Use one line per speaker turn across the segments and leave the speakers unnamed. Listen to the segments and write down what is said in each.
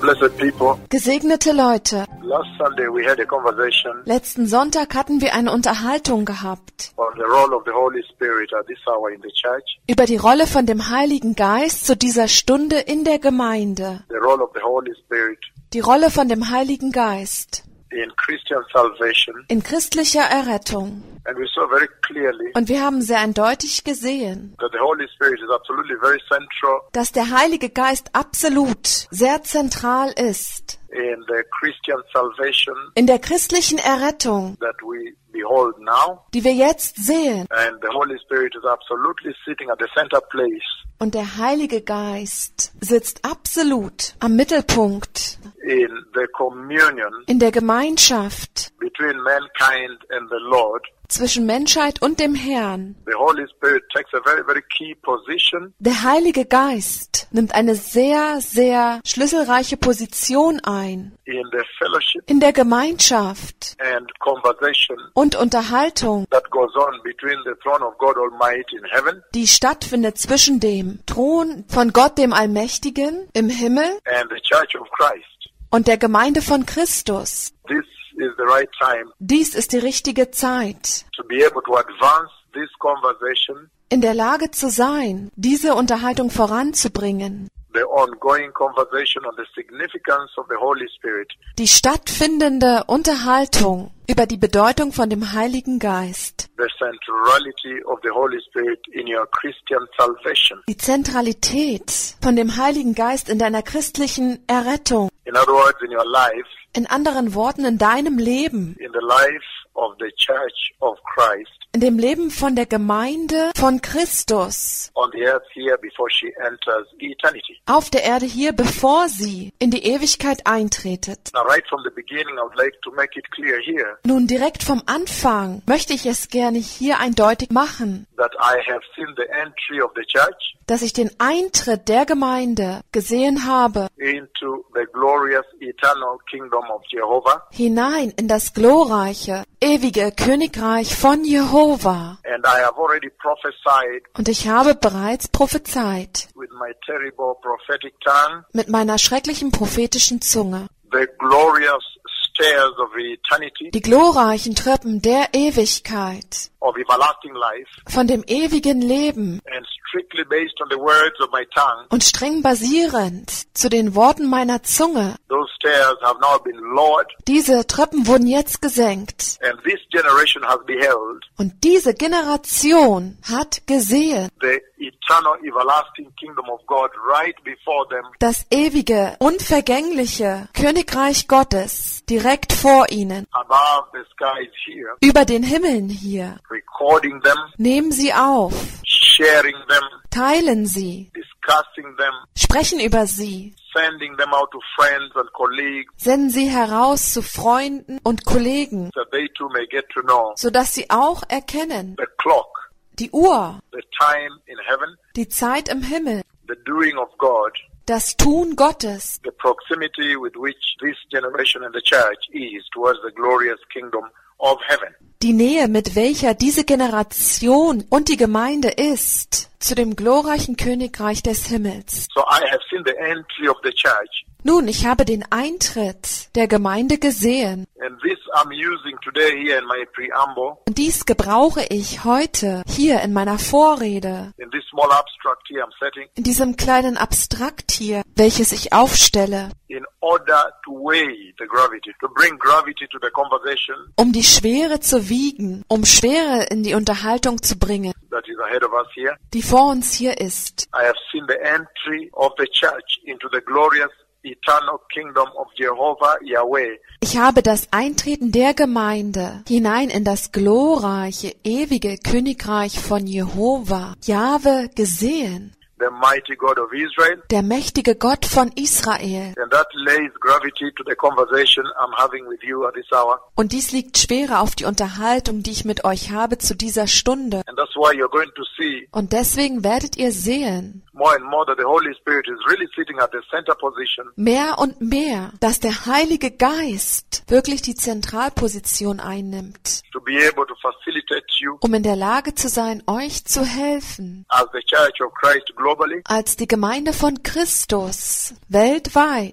blessed people.
Gesegnete Leute,
Last Sunday we had a conversation
letzten Sonntag hatten wir eine Unterhaltung gehabt
on the role of the Holy Spirit at this hour in the church.
über die Rolle von dem Heiligen Geist zu dieser Stunde in der Gemeinde.
The role of the Holy Spirit
Die Rolle von dem Heiligen Geist
in Christian salvation.
in christlicher Errettung.
And we saw very clearly
Und wir haben sehr eindeutig gesehen,
that the Holy Spirit is absolutely very central
dass der Heilige Geist absolut sehr zentral ist
in the Christian salvation
in der christlichen Errettung,
that we behold now.
die wir jetzt sehen.
And the Holy Spirit is absolutely sitting at the center place
Und der Heilige Geist sitzt absolut am Mittelpunkt
in the communion
in der Gemeinschaft
between mankind and the Lord.
zwischen Menschheit und dem Herrn.
The Holy Spirit takes a very, very key position
Der Heilige Geist nimmt eine sehr, sehr schlüsselreiche Position ein
in the fellowship
in der Gemeinschaft
and conversation
und Unterhaltung,
that goes on between the throne of God Almighty in heaven
die stattfindet zwischen dem Thron von Gott dem Allmächtigen im Himmel
and the Church of Christ.
und der Gemeinde von Christus.
This is the right time
Dies ist die richtige Zeit,
to be able to advance this conversation,
in der Lage zu sein, diese Unterhaltung voranzubringen.
the ongoing conversation on the significance of the Holy Spirit
Die stattfindende Unterhaltung über die Bedeutung von dem Heiligen Geist.
the centrality of the Holy Spirit in your Christian salvation.
Die Zentralität von dem Heiligen Geist in deiner christlichen Errettung.
In other words, in your life,
In anderen Worten, in deinem Leben.
in the life of the Church of Christ
In dem Leben von der Gemeinde von Christus.
on the earth here before she enters eternity.
Auf der Erde hier, bevor sie in die Ewigkeit eintretet.
Now, right from the beginning, I would like to make it clear here
Nun, direkt vom Anfang möchte ich es gerne hier eindeutig machen,
that I have seen the entry of the church
dass ich den Eintritt der Gemeinde gesehen habe
into the glorious eternal kingdom of Jehovah.
hinein in das glorreiche, ewige Königreich von Jehova.
And I have already prophesied
Und ich habe bereits prophezeit
with my terrible prophetic tongue
mit meiner schrecklichen prophetischen Zunge
the glorious stairs of eternity,
die glorreichen Treppen der Ewigkeit,
of everlasting life,
von dem ewigen Leben
and strictly based on the words of my tongue,
und streng basierend zu den Worten meiner Zunge.
those stairs have now been lowered,
Diese Treppen wurden jetzt gesenkt
and this generation has beheld
und diese Generation hat gesehen
the eternal everlasting kingdom of God right before them,
das ewige, unvergängliche Königreich Gottes direkt vor ihnen,
above the skies here,
über den Himmeln hier.
recording them,
Nehmen Sie auf,
sharing them,
teilen Sie,
discussing them,
sprechen über sie,
sending them out to friends and colleagues,
senden Sie heraus zu Freunden und Kollegen,
that they too may get to know
sodass sie auch erkennen,
the clock,
die Uhr,
the time in heaven,
die Zeit im Himmel,
the doing of God,
das Tun Gottes,
the proximity with which this generation and the church is towards the glorious kingdom of heaven.
die Nähe, mit welcher diese Generation und die Gemeinde ist, zu dem glorreichen Königreich des Himmels.
So I have seen the entry of the church,
Nun, ich habe den Eintritt der Gemeinde gesehen
and this I'm using today here in my preamble,
und dies gebrauche ich heute hier in meiner Vorrede,
in this small abstract here I'm setting,
in diesem kleinen Abstrakt hier, welches ich aufstelle,
in order to weigh the gravity, to bring gravity to the conversation
um die Schwere zu wiegen, um Schwere in die Unterhaltung zu bringen,
that is ahead of us here.
die vor uns hier ist.
I have seen the entry of the church into the glorious eternal kingdom of Jehovah Yahweh.
Ich habe das Eintreten der Gemeinde hinein in das glorreiche, ewige Königreich von Jehova, Jahwe, gesehen,
The mighty God of Israel,
der mächtige Gott von Israel.
and that lays gravity to the conversation I'm having with you at this hour.
Und dies liegt Schwere auf die Unterhaltung, die ich mit euch habe zu dieser Stunde.
And that's why you're going to see
Und deswegen werdet ihr sehen,
more and more that the Holy Spirit is really sitting at the center position
mehr und mehr, dass der Heilige Geist wirklich die Zentralposition einnimmt,
to be able to facilitate you
um in der Lage zu sein, euch zu helfen,
as the Church of Christ globally,
als die Gemeinde von Christus weltweit,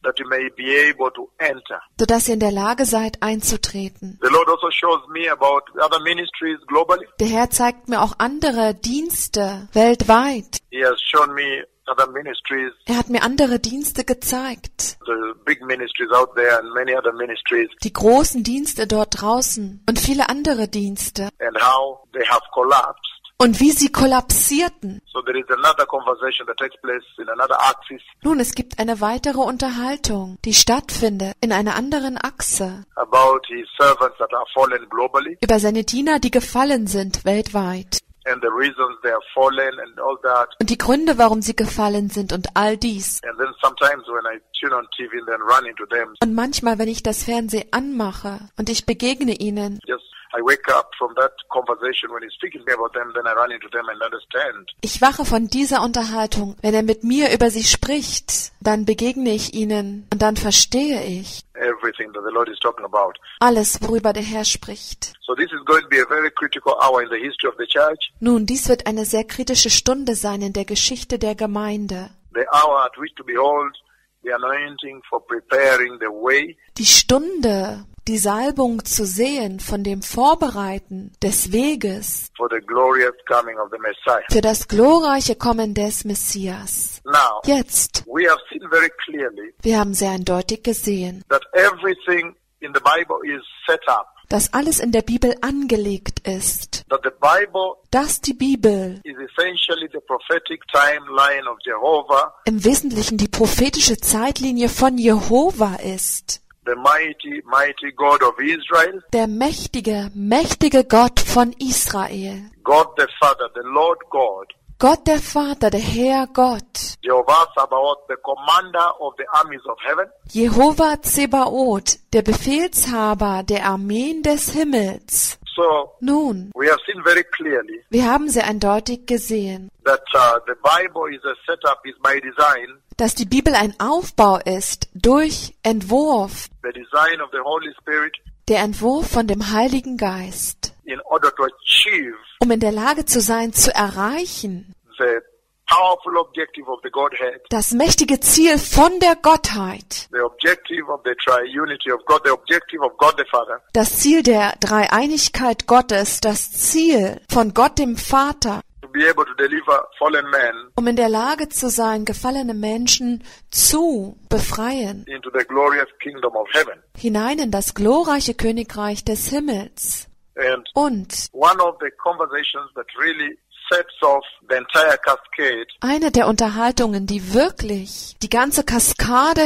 that you may be able to enter.
sodass ihr in der Lage seid, einzutreten.
The Lord also shows me about other ministries globally.
Der Herr zeigt mir auch andere Dienste weltweit.
He has shown me other ministries,
Er hat mir andere Dienste gezeigt.
the big ministries out there and many other ministries,
Die großen Dienste dort draußen und viele andere Dienste.
and how they have collapsed.
Und wie sie kollapsierten.
So there is another conversation that takes place in another axis
Nun, es gibt eine weitere Unterhaltung, die stattfindet in einer anderen Achse.
about his servants that are fallen globally
Über seine Diener, die gefallen sind weltweit.
and the reasons they are fallen and all that.
Und die Gründe, warum sie gefallen sind und all dies.
And then sometimes when I tune on TV and then run into them,
Und manchmal, wenn ich das Fernsehen anmache und ich begegne ihnen,
just I wake up from that conversation when he's speaking to me about them, then I run into them and understand.
ich wache von dieser Unterhaltung. Wenn er mit mir über sie spricht, dann begegne ich ihnen und dann verstehe ich
Everything that the Lord is talking about.
alles, worüber der Herr spricht.
So this is going to be a very critical hour in the history of the church,
Nun, dies wird eine sehr kritische Stunde sein in der Geschichte der Gemeinde.
the hour at which to behold the anointing for preparing the way
Die Stunde, die Salbung zu sehen von dem Vorbereiten des Weges
for the glorious coming of the Messiah.
für das glorreiche Kommen des Messias.
Now,
Jetzt,
we have seen very clearly
wir haben sehr eindeutig gesehen,
that everything in the Bible is set up,
dass alles in der Bibel angelegt ist,
that the Bible
dass die Bibel
is essentially the prophetic timeline of Jehovah,
im Wesentlichen die prophetische Zeitlinie von Jehova ist,
the mighty, mighty God of Israel,
der mächtige, mächtige Gott von Israel,
God the Father, the Lord God,
Gott der Vater, der Herr Gott,
Jehovah Sabaoth, the commander of the armies of heaven,
Jehova Zebaoth, der Befehlshaber der Armeen des Himmels.
So
Nun,
we have seen very clearly
wir haben sehr eindeutig gesehen,
that the Bible is a setup, is by design,
dass die Bibel ein Aufbau ist durch Entwurf,
the design of the Holy Spirit
der Entwurf von dem Heiligen Geist,
in order to achieve
um in der Lage zu sein, zu erreichen,
the powerful objective of the Godhead,
das mächtige Ziel von der Gottheit,
the objective of the triunity of God, the objective of God the Father,
das Ziel der Dreieinigkeit Gottes, das Ziel von Gott dem Vater,
to be able to deliver fallen men
um in der Lage zu sein, gefallene Menschen zu befreien,
into the glorious kingdom of heaven.
hinein in das glorreiche Königreich des Himmels.
And
Und
one of the conversations that really sets off the entire cascade
eine der Unterhaltungen, die wirklich die ganze Kaskade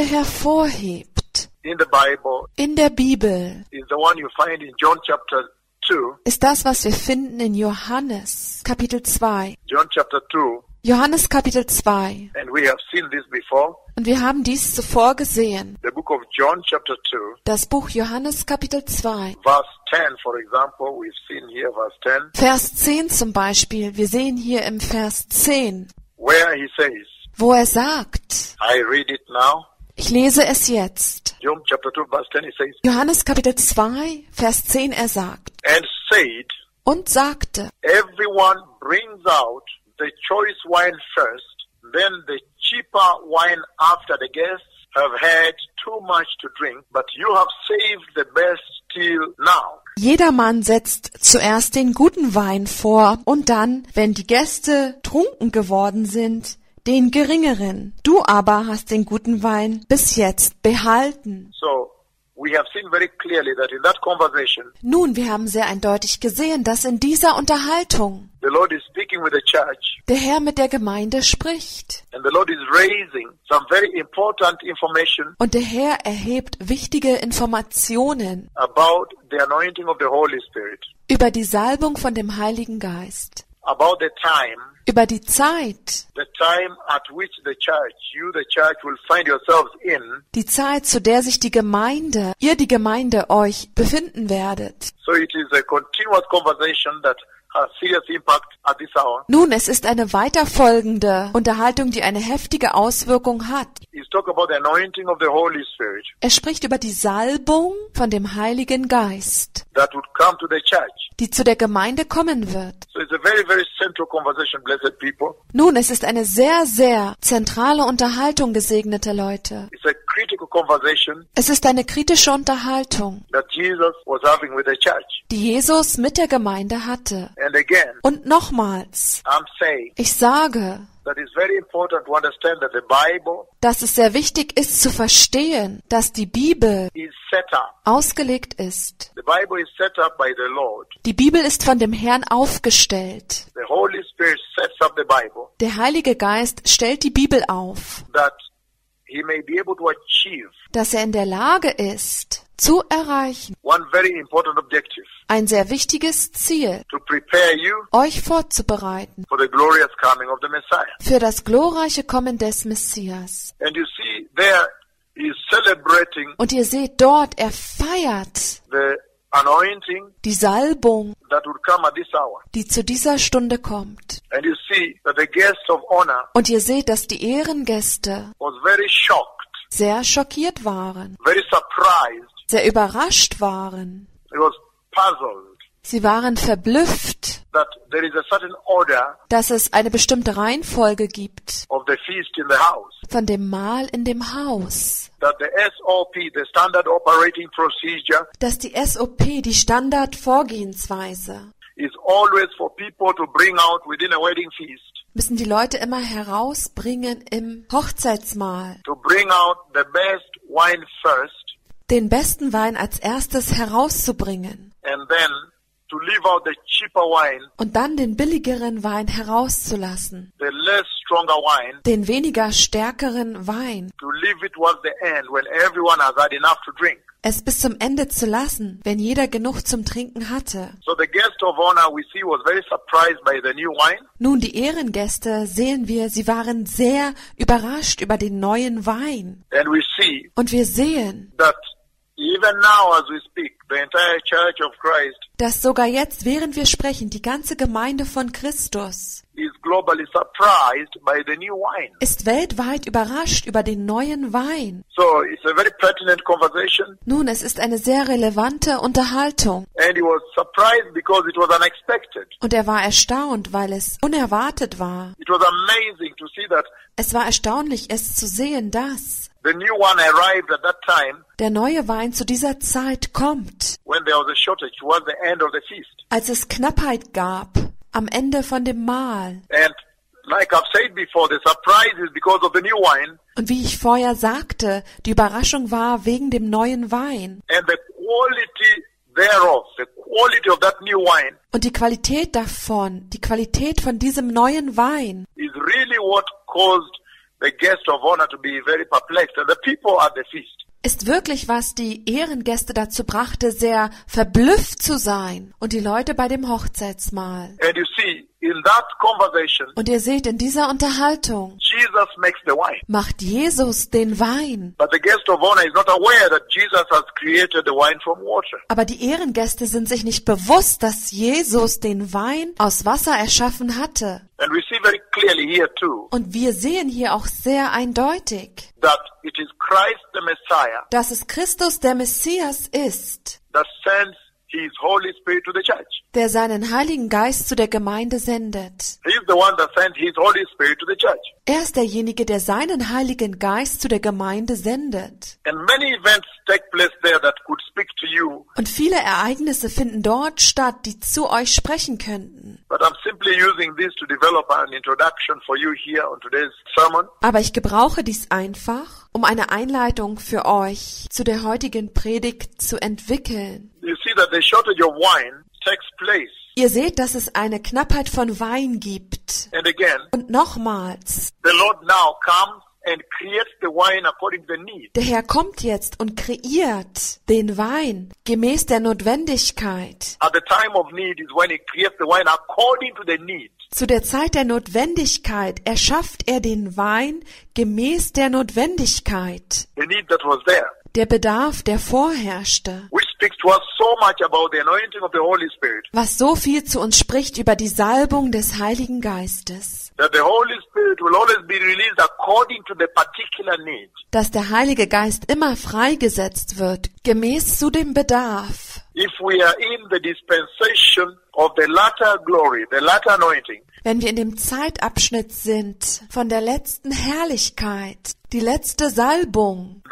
hervorhebt
in the Bible
in der Bibel,
is the one you find in John chapter 2.
ist das, was wir finden in Johannes Kapitel 2.
John chapter 2,
Johannes Kapitel 2.
and we have seen this before.
Und wir haben dies zuvor gesehen.
The book of John chapter 2,
Das Buch Johannes Kapitel 2.
verse 10, for example, we've seen here verse 10,
Vers 10 zum Beispiel. Wir sehen hier im Vers 10,
where he says,
wo er sagt,
I read it now.
ich lese es jetzt.
John chapter 2, verse 10, he says,
Johannes Kapitel 2, Vers 10, er sagt,
and said,
und sagte,
everyone brings out the choice wine first, then the cheaper wine after the guests have had too much to drink, but you have saved the best till now.
jedermann setzt zuerst den guten Wein vor und dann, wenn die Gäste trunken geworden sind, den geringeren. Du aber hast den guten Wein bis jetzt behalten.
So we have seen very clearly that in that conversation,
Nun, wir haben sehr eindeutig gesehen, dass in dieser Unterhaltung
the Lord is speaking with the church,
der Herr mit der Gemeinde spricht.
and the Lord is raising some very important information
Und der Herr erhebt wichtige Informationen
about the anointing of the Holy Spirit,
über die Salbung von dem Heiligen Geist,
about the time
über die Zeit,
at which the church, you the church, will find yourselves in.
die Zeit, zu der sich die Gemeinde, ihr die Gemeinde euch befinden werdet.
So it is a continuous conversation that has serious impact at this hour.
Nun, es ist eine weiterfolgende Unterhaltung, die eine heftige Auswirkung hat.
He's talking about the anointing of the Holy Spirit
Er spricht über die Salbung von dem Heiligen Geist,
that would come to the church.
die zu der Gemeinde kommen wird.
So it's a very, very central conversation, blessed people.
Nun, es ist eine sehr, sehr zentrale Unterhaltung, gesegnete Leute.
It's a critical conversation
Es ist eine kritische Unterhaltung,
that Jesus was having with the church.
die Jesus mit der Gemeinde hatte.
And again,
Und nochmals,
I'm saying
ich sage,
that it's very important to understand that the Bible
dass es sehr wichtig ist zu verstehen, dass die Bibel
is set up.
ausgelegt ist.
The Bible is set up by the Lord.
Die Bibel ist von dem Herrn aufgestellt.
The Holy Spirit sets up the Bible
Der Heilige Geist stellt die Bibel auf,
that he may be able to achieve
dass er in der Lage ist, zu erreichen,
one very important objective,
ein sehr wichtiges Ziel,
to prepare you
euch vorzubereiten
for the glorious coming of the Messiah.
für das glorreiche Kommen des Messias.
And you see, there he is celebrating
Und ihr seht dort, er feiert
the anointing
die Salbung,
that would come at this hour.
die zu dieser Stunde kommt.
And you see that the guest of honor
Und ihr seht, dass die Ehrengäste
was very shocked,
sehr schockiert waren,
very surprised.
sehr überrascht waren.
He was puzzled
Sie waren verblüfft,
that there is a certain order
dass es eine bestimmte Reihenfolge gibt
of the feast in the house.
von dem Mahl in dem Haus,
That the SOP, the standard operating procedure,
dass die SOP, die Standardvorgehensweise,
is always for people to bring out within a wedding feast,
müssen die Leute immer herausbringen im Hochzeitsmahl,
to bring out the best wine first,
den besten Wein als erstes herauszubringen
and then to leave out the cheaper wine,
und dann den billigeren Wein herauszulassen,
the less stronger wine,
den weniger stärkeren Wein,
to leave it towards the end when everyone has had enough to drink.
es bis zum Ende zu lassen, wenn jeder genug zum Trinken hatte.
So the guest of honor we see was very surprised by the new wine.
Nun, die Ehrengäste sehen wir, sie waren sehr überrascht über den neuen Wein.
And we see
Und wir sehen,
that even now as we speak, the entire Church of Christ
dass sogar jetzt, während wir sprechen, die ganze Gemeinde von Christus
is globally surprised by the new wine.
ist weltweit überrascht über den neuen Wein.
So it's a very pertinent conversation,
Nun, es ist eine sehr relevante Unterhaltung.
and he was surprised because it was unexpected.
Und er war erstaunt, weil es unerwartet war.
It was amazing to see that
Es war erstaunlich, es zu sehen, dass
the new one arrived at that time
der neue Wein zu dieser Zeit kommt,
when there was a shortage towards the end of the feast.
als es Knappheit gab, am Ende von dem Mahl.
And like I've said before, the surprise is because of the new wine
Und wie ich vorher sagte, die Überraschung war wegen dem neuen Wein.
and the quality thereof, the quality of that new wine
Und die Qualität davon, die Qualität von diesem neuen Wein
is really what caused the guest of honor to be very perplexed and the people at the feast.
ist wirklich, was die Ehrengäste dazu brachte, sehr verblüfft zu sein. Und die Leute bei dem Hochzeitsmahl.
And you see, in that conversation,
Und ihr seht, in dieser Unterhaltung
Jesus makes the wine.
macht Jesus den Wein.
But the guest of honor is not aware that Jesus has created the wine from water.
Aber die Ehrengäste sind sich nicht bewusst, dass Jesus den Wein aus Wasser erschaffen hatte.
And we see very clearly here too
Und wir sehen hier auch sehr eindeutig,
that it is Christ the Messiah
dass es Christus der Messias ist,
that sends his Holy Spirit to the church.
der seinen Heiligen Geist zu der Gemeinde sendet.
He is the one that sent his Holy Spirit to the church.
Er ist derjenige, der seinen Heiligen Geist zu der Gemeinde sendet.
And many events take place there that could speak to you,
Und viele Ereignisse finden dort statt, die zu euch sprechen könnten.
but I'm simply using this to develop an introduction for you here on today's sermon.
Aber ich gebrauche dies einfach, um eine Einleitung für euch zu der heutigen Predigt zu entwickeln.
You see that the shortage of wine takes place.
Ihr seht, dass es eine Knappheit von Wein gibt.
And again,
Und nochmals,
the Lord now comes and creates the wine according to the need.
der Herr kommt jetzt und kreiert den Wein gemäß der Notwendigkeit.
At the time of need is when he creates the wine according to the need.
Zu der Zeit der Notwendigkeit erschafft er den Wein gemäß der Notwendigkeit.
The need that was there.
Der Bedarf, der vorherrschte.
Which speaks to us so much about the anointing of the Holy Spirit.
Was so viel zu uns spricht über die Salbung des Heiligen Geistes.
That the Holy Spirit will always be released according to the particular need.
Dass der Heilige Geist immer freigesetzt wird, gemäß zu dem Bedarf.
If we are in the dispensation of the latter glory, the latter anointing,
Wenn wir in dem Zeitabschnitt sind von der letzten Herrlichkeit, die letzte Salbung,
then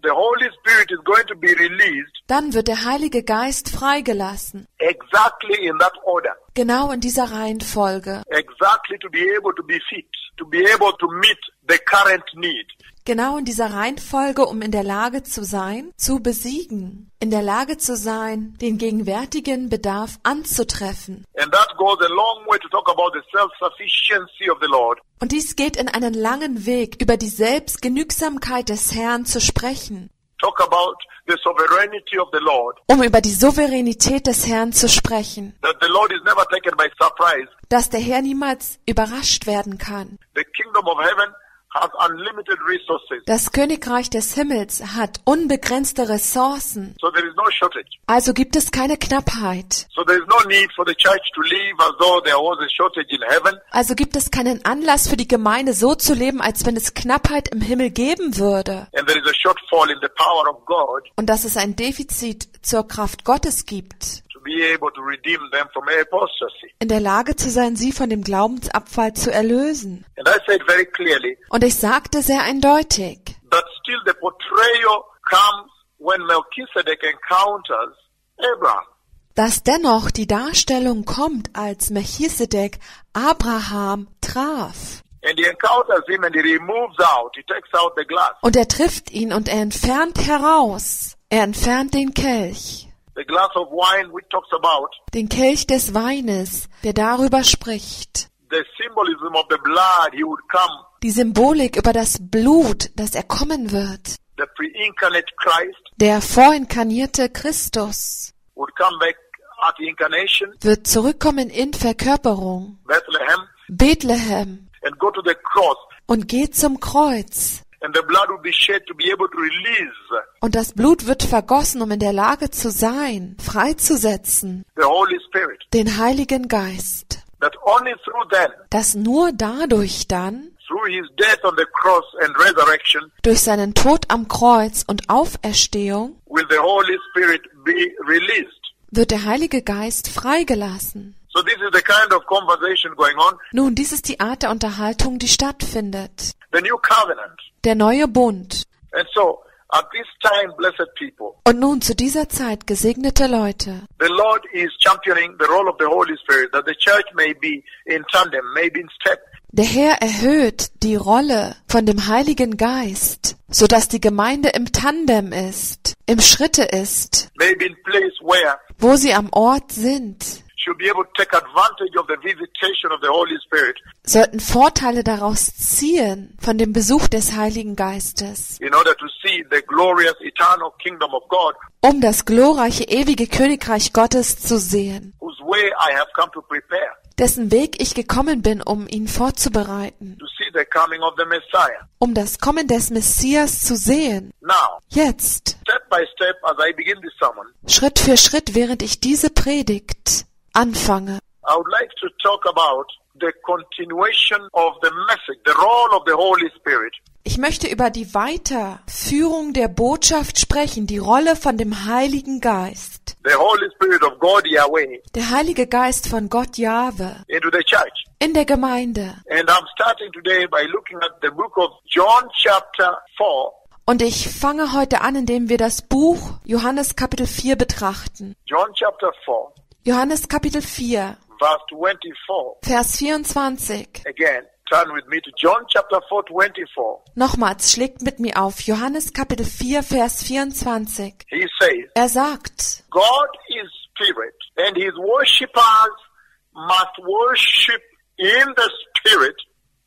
the Holy Spirit is going to be released
dann wird der Heilige Geist freigelassen.
exactly in that order.
Genau in dieser Reihenfolge.
Exactly to be able to be fit, to be able to meet the current need.
Genau in dieser Reihenfolge, um in der Lage zu sein, zu besiegen. In der Lage zu sein, den gegenwärtigen Bedarf anzutreffen.
And that goes a long way to talk about the self-sufficiency of the Lord.
Und dies geht in einen langen Weg, über die Selbstgenügsamkeit des Herrn zu sprechen.
Talk about the sovereignty of the Lord.
Um über die Souveränität des Herrn zu sprechen.
That the Lord is never taken by surprise.
Dass der Herr niemals überrascht werden kann.
The kingdom of heaven has unlimited resources.
Das Königreich des Himmels hat unbegrenzte Ressourcen.
So there is no shortage.
Also gibt es keine Knappheit.
So there is no need for the church to live as though there was a shortage in heaven.
Also gibt es keinen Anlass für die Gemeinde so zu leben, als wenn es Knappheit im Himmel geben würde.
And there is a shortfall in the power of God
Und dass es ein Defizit zur Kraft Gottes gibt.
to be able to redeem them from apostasy.
In der Lage zu sein, sie von dem Glaubensabfall zu erlösen.
And I said very clearly
Und ich sagte sehr eindeutig,
that still the portrayal comes when Melchizedek encounters Abraham.
dass dennoch die Darstellung kommt, als Melchisedek Abraham traf.
And he encounters him and he removes out, he takes out the glass.
Und er trifft ihn und er entfernt heraus. Er entfernt den Kelch.
The glass of wine which talks about
Den Kelch des Weines, der darüber spricht.
the symbolism of the blood he would come,
Die Symbolik über das Blut, das er kommen wird.
the pre-incarnate Christ
Der vorinkarnierte Christus
would come back at the incarnation,
wird zurückkommen in Verkörperung.
Bethlehem,
Bethlehem
and go to the cross.
und geht zum Kreuz.
And the blood will be shed to be able to release
Und das Blut wird vergossen, um in der Lage zu sein, freizusetzen,
the Holy Spirit.
den Heiligen Geist.
That only through then,
Dass nur dadurch dann,
through his death on the cross and resurrection,
durch seinen Tod am Kreuz und Auferstehung,
will the Holy Spirit be released.
wird der Heilige Geist freigelassen.
So this is the kind of conversation going on.
Nun, dies ist die Art der Unterhaltung, die stattfindet.
The new covenant.
Der neue Bund.
And so, at this time, blessed people,
Und nun zu dieser Zeit, gesegnete Leute,
the Lord is championing the role of the Holy Spirit, that the church may be in tandem, may be in step.
der Herr erhöht die Rolle von dem Heiligen Geist, so dass die Gemeinde im Tandem ist, im Schritte ist,
May be in place where
wo sie am Ort sind,
she'll be able to take advantage of the visitation of the Holy Spirit
sollten Vorteile daraus ziehen von dem Besuch des Heiligen Geistes,
in order to see the glorious eternal kingdom of God,
um das glorreiche ewige Königreich Gottes zu sehen,
whose way I have come to prepare,
dessen Weg ich gekommen bin, um ihn vorzubereiten,
to see the coming of the Messiah.
um das Kommen des Messias zu sehen.
Now,
Jetzt,
step by step, as I begin this sermon,
Schritt für Schritt, während ich diese Predigt anfange,
I would like to talk about the continuation of the message, the role of the Holy Spirit
ich möchte über die Weiterführung der Botschaft sprechen, die Rolle von dem Heiligen Geist.
the Holy Spirit of God Yahweh
Der Heilige Geist von Gott Jahwe
into the church.
in der Gemeinde.
And I'm starting today by looking at the book of John chapter 4,
Und ich fange heute an, indem wir das Buch Johannes Kapitel 4 betrachten.
John chapter 4,
Johannes Kapitel 4,
verse 24.
Vers 24.
Again, turn with me to John chapter 4, 24.
Nochmals, schlägt mit mir auf. Johannes Kapitel 4, Vers 24.
He says,
Er sagt,
God is spirit, and his worshippers must worship in the spirit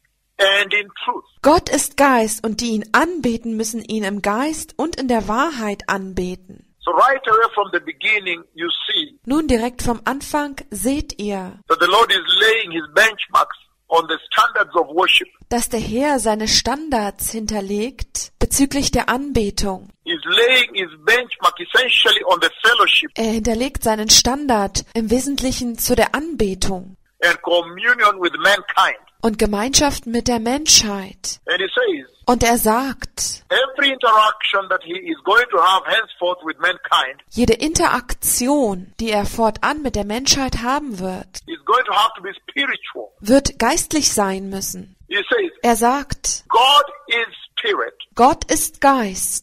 and in truth.
Gott ist Geist und die ihn anbeten, müssen ihn im Geist und in der Wahrheit anbeten.
So right away from the beginning, you see
Nun direkt vom Anfang seht ihr,
that the Lord is laying his benchmarks on the standards of worship.
dass der Herr seine Standards hinterlegt bezüglich der Anbetung.
He's laying his benchmark essentially on the fellowship
Er hinterlegt seinen Standard im Wesentlichen zu der Anbetung
and communion with mankind.
und Gemeinschaft mit der Menschheit.
And he says,
Und er sagt,
every interaction that he is going to have henceforth with mankind
jede Interaktion, die er fortan mit der Menschheit haben wird,
is going to have to be spiritual.
wird geistlich sein müssen.
He says,
Er sagt,
God is spirit,
Gott ist Geist
and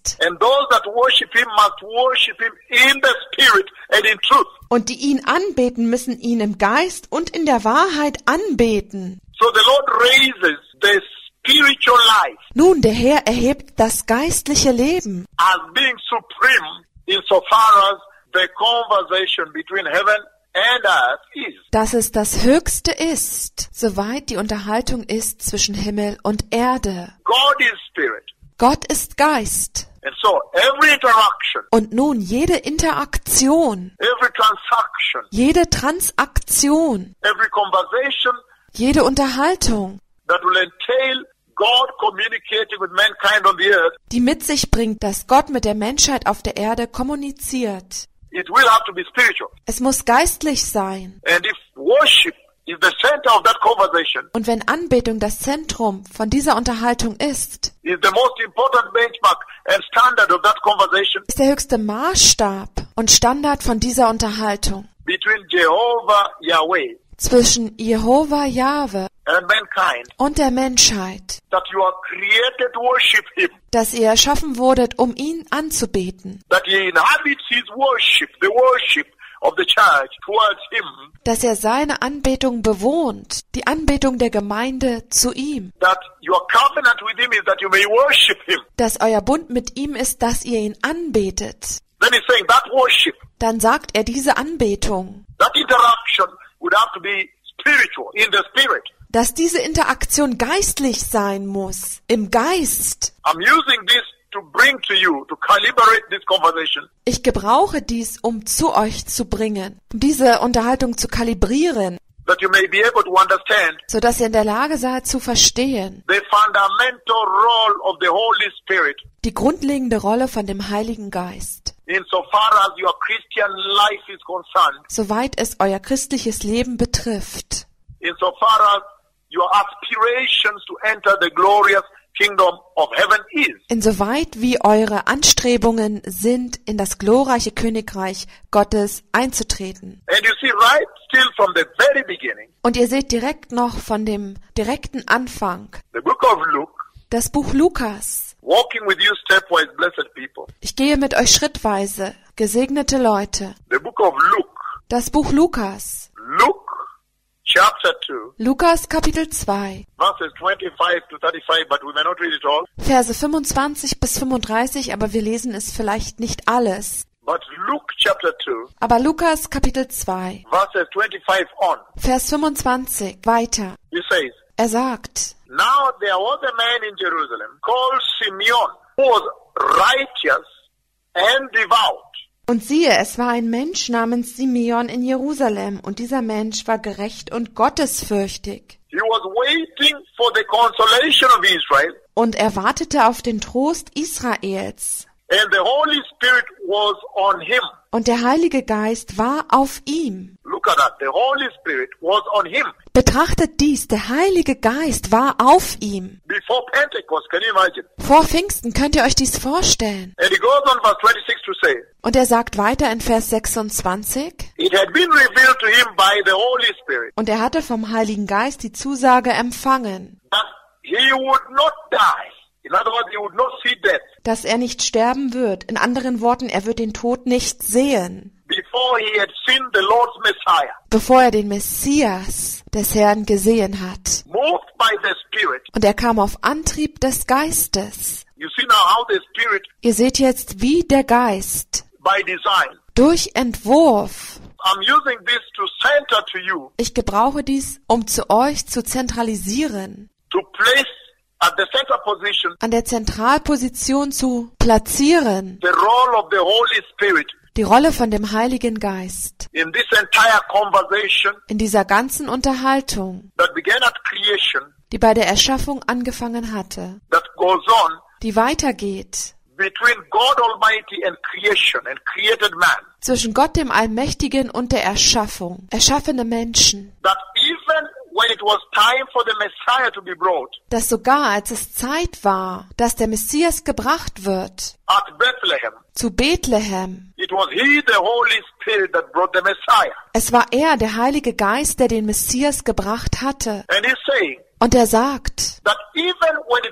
those that worship him must worship him in the spirit and in truth.
Und die ihn anbeten, müssen ihn im Geist und in der Wahrheit anbeten.
So the Lord raises the spiritual life
Nun, der Herr erhebt das geistliche Leben
as being supreme insofar as the conversation between heaven and earth is.
dass es das Höchste ist, soweit die Unterhaltung ist zwischen Himmel und Erde.
God is spirit.
Gott ist Geist.
And so every interaction,
Und nun jede Interaktion,
every transaction,
jede Transaktion,
every conversation
jede Unterhaltung,
that will entail God communicating with mankind on the earth,
die mit sich bringt, dass Gott mit der Menschheit auf der Erde kommuniziert.
it will have to be spiritual.
Es muss geistlich sein.
And if worship is the center of that conversation,
Und wenn Anbetung das Zentrum von dieser Unterhaltung ist,
is the most important benchmark and standard of that conversation
ist der höchste Maßstab und Standard von dieser Unterhaltung
between Jehovah Yahweh
zwischen Jehova Jahwe
and mankind,
und der Menschheit,
that you are created to worship him,
dass ihr erschaffen wurdet, um ihn anzubeten,
that he inhabits his worship, the worship of the church towards him,
dass er seine Anbetung bewohnt, die Anbetung der Gemeinde zu ihm,
that your covenant with him is that you may worship him.
dass euer Bund mit ihm ist, dass ihr ihn anbetet.
Then he's saying that worship,
Dann sagt er, diese Anbetung,
that interaction would have to be spiritual, in the spirit.
dass diese Interaktion geistlich sein muss, im Geist.
I'm using this to bring to you, to calibrate this conversation,
Ich gebrauche dies, um zu euch zu bringen, um diese Unterhaltung zu kalibrieren,
that you may be able to understand
so dass ihr in der Lage seid zu verstehen,
the fundamental role of the Holy Spirit
die grundlegende Rolle von dem Heiligen Geist,
insofar as your Christian life is concerned,
soweit es euer christliches Leben betrifft,
insofar as your aspirations to enter the glorious kingdom of heaven is.
insoweit wie eure Anstrebungen sind, in das glorreiche Königreich Gottes einzutreten.
And you see, right still from the very beginning,
Und ihr seht direkt noch von dem direkten Anfang,
the book of Luke,
das Buch Lukas.
walking with you stepwise, blessed people.
Ich gehe mit euch schrittweise, gesegnete Leute.
The book of Luke,
Das Buch Lukas.
Luke chapter 2,
Lukas Kapitel 2,
verses 25 to 35, but we may not read it all.
Verse 25 bis 35, aber wir lesen es vielleicht nicht alles.
But Luke chapter 2,
Aber Lukas Kapitel 2,
verses 25 on,
Vers 25 weiter.
he says,
Er sagt,
Now there was a man in Jerusalem called Simeon, who was righteous and devout.
und siehe, es war ein Mensch namens Simeon in Jerusalem, und dieser Mensch war gerecht und gottesfürchtig.
He was waiting for the consolation of Israel,
Und er wartete auf den Trost Israels.
and the Holy Spirit was on him.
Und der Heilige Geist war auf ihm.
Look at that. The Holy Spirit was on him
Betrachtet dies, der Heilige Geist war auf ihm.
before Pentecost. Can you imagine?
Vor Pfingsten könnt ihr euch dies vorstellen.
And he goes on verse 26 to say,
Und er sagt weiter in Vers 26,
It had been revealed to him by the Holy Spirit
und er hatte vom Heiligen Geist die Zusage empfangen,
that he would not die. In other words, he would not see death
dass er nicht sterben wird. In anderen Worten, er wird den Tod nicht sehen,
before he had seen the Lord's Messiah.
bevor er den Messias des Herrn gesehen hat.
Moved by the Spirit.
Und er kam auf Antrieb des Geistes.
You see now how the Spirit,
Ihr seht jetzt, wie der Geist
by design,
durch Entwurf,
I'm using this to center to you,
ich gebrauche dies, um zu euch zu zentralisieren,
to place at the center position
an der Zentralposition zu platzieren,
the role of the Holy Spirit
die Rolle von dem Heiligen Geist
in this entire conversation
in dieser ganzen Unterhaltung,
that began at creation,
die bei der Erschaffung angefangen hatte,
that goes on
die weitergeht
between God Almighty and creation and created man.
zwischen Gott dem Allmächtigen und der Erschaffung, erschaffene Menschen,
That even when it was time for the Messiah to be brought
dass sogar als es Zeit war, dass der Messias gebracht wird,
at Bethlehem,
zu Bethlehem,
it was he, the Holy Spirit, that brought the Messiah.
es war er, der Heilige Geist, der den Messias gebracht hatte.
And he's saying
Und er sagt,
that even when it was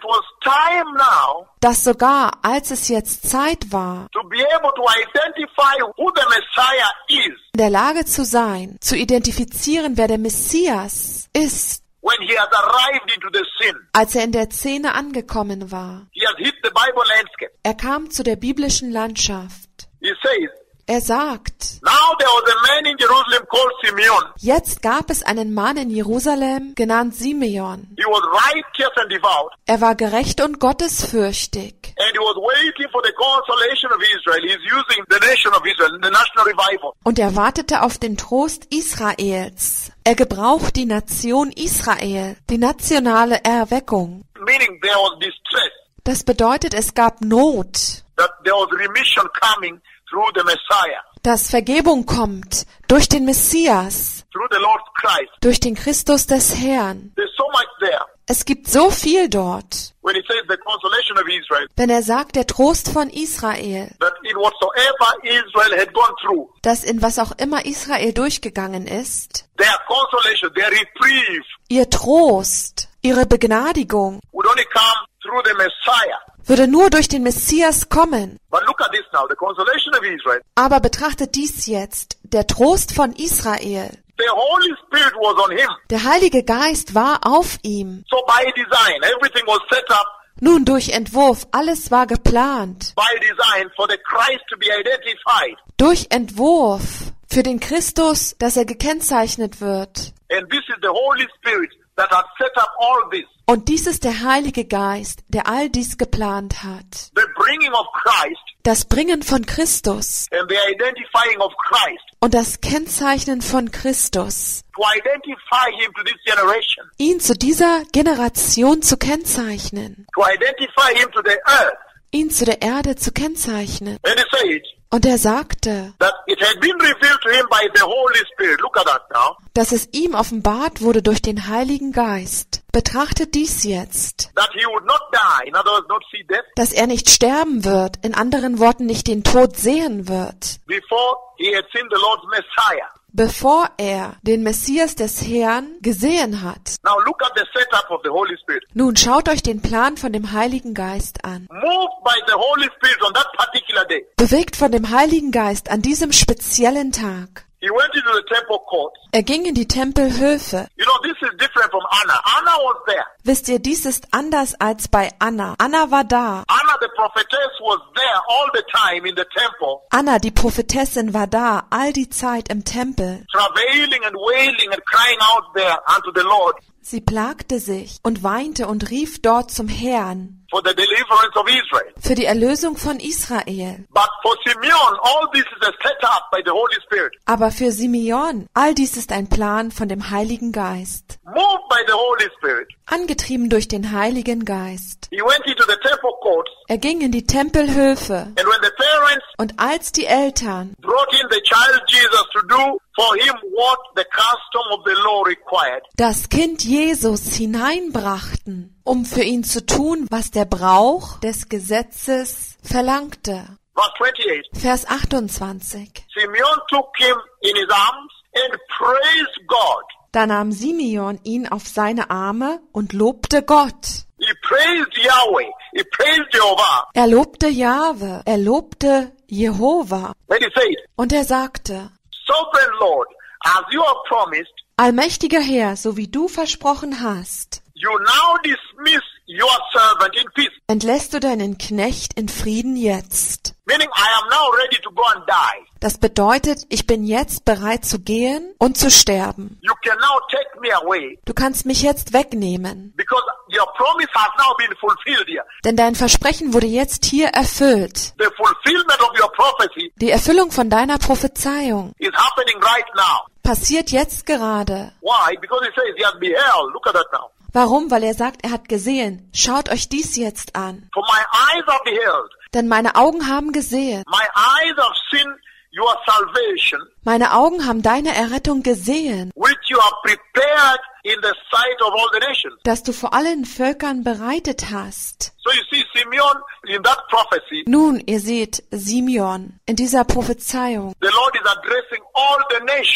time now
dass sogar als es jetzt Zeit war,
to be able to identify who the Messiah is
in der Lage zu sein, zu identifizieren, wer der Messias ist,
when he has arrived into the scene.
als er in der Szene angekommen war.
He has hit the Bible landscape.
Er kam zu der biblischen Landschaft.
He says,
Er sagt,
now there was a man in Jerusalem called Simeon.
jetzt gab es einen Mann in Jerusalem, genannt Simeon.
He was righteous and devout,
Er war gerecht und gottesfürchtig.
and he was waiting for the consolation of Israel. He's using the nation of Israel, the national revival.
Und er wartete auf den Trost Israels. Er gebraucht die Nation Israel, die nationale Erweckung.
Meaning there was distress,
Das bedeutet, es gab Not,
that there was remission coming through the Messiah,
dass Vergebung kommt durch den Messias,
through the Lord Christ.
durch den Christus des Herrn.
There's so much there.
Es gibt so viel dort.
When he says the consolation of Israel,
Wenn er sagt, der Trost von Israel,
that in whatsoever Israel had gone through,
dass in was auch immer Israel durchgegangen ist,
their consolation, their reprieve
ihr Trost, ihre Begnadigung
would only come through the Messiah.
würde nur durch den Messias kommen.
But look at this now, the consolation of Israel.
Aber betrachtet dies jetzt, der Trost von Israel.
The Holy Spirit was on him.
Der Heilige Geist war auf ihm.
So by design, everything was set up
Nun durch Entwurf, alles war geplant.
by design for the Christ to be identified.
Durch Entwurf für den Christus, dass er gekennzeichnet wird.
And this is the Holy Spirit that has set up all this.
Und dies ist der Heilige Geist, der all dies geplant hat.
The bringing of Christ
Das Bringen von Christus
and the identifying of Christ.
und das Kennzeichnen von Christus.
To identify him to this generation.
Ihn zu dieser Generation zu kennzeichnen.
To identify him to the earth.
Ihn zu der Erde zu kennzeichnen.
And he said
Und er sagte,
that it had been revealed to him by the Holy Spirit. Look at that now.
dass es ihm offenbart wurde durch den Heiligen Geist. Betrachtet dies jetzt,
That he would not die. In other words, not see death
dass er nicht sterben wird, in anderen Worten nicht den Tod sehen wird,
before he had seen the Lord's Messiah.
bevor er den Messias des Herrn gesehen hat.
Now look at the setup of the Holy Spirit.
Nun schaut euch den Plan von dem Heiligen Geist an.
Moved by the Holy Spirit on that particular day.
Bewegt von dem Heiligen Geist an diesem speziellen Tag.
He went into the temple court.
Er ging in die Tempelhöfe.
You know, this is different from Anna. Anna was there.
Wisst ihr, dies ist anders als bei Anna. Anna war da.
Anna, the prophetess, was there all the time in the temple,
Anna, die Prophetessin, war da, all die Zeit im Tempel.
travailing and wailing and crying out there unto the Lord
Sie plagte sich und weinte und rief dort zum Herrn
for the deliverance of Israel.
für die Erlösung von Israel.
But for Simeon, all this is a setup by the Holy Spirit.
Aber für Simeon, all dies ist ein Plan von dem Heiligen Geist.
Moved by the Holy Spirit,
Angetrieben durch den Heiligen Geist.
he went into the temple courts,
Er ging in die Tempelhöfe.
and when the parents
Und als die Eltern
brought in the child Jesus to do for him what the custom of the law required,
das Kind Jesus hineinbrachten, um für ihn zu tun, was der Brauch des Gesetzes verlangte.
verse 28,
Vers 28.
Simeon took him in his arms and praised God.
Da nahm Simeon ihn auf seine Arme und lobte Gott.
He praised Yahweh. He praised Jehovah.
Er lobte Jahwe, er lobte Jehova.
Then he said,
Und er sagte,
Sovereign Lord, as you have promised,
allmächtiger Herr, so wie du versprochen hast,
you now dismiss your servant in peace.
entlässt du deinen Knecht in Frieden jetzt.
Meaning I am now ready to go and die.
Das bedeutet, ich bin jetzt bereit zu gehen und zu sterben.
You can now take me away
Du kannst mich jetzt wegnehmen,
because your promise has now been fulfilled here.
denn dein Versprechen wurde jetzt hier erfüllt.
The fulfillment of your prophecy
Die Erfüllung von deiner Prophezeiung
is happening right now.
passiert jetzt gerade.
Why? Because he says he has beheld. Look at that now.
Warum? Weil er sagt, er hat gesehen. Schaut euch dies jetzt an.
For my eyes have beheld.
Denn meine Augen haben gesehen.
My eyes have seen your salvation,
Meine Augen haben deine Errettung gesehen,
which you have prepared in the sight of all the nations.
dass du vor allen Völkern bereitet hast.
So you see, Simeon, in that prophecy,
Nun, ihr seht Simeon in dieser Prophezeiung.
the Lord is addressing all the nations.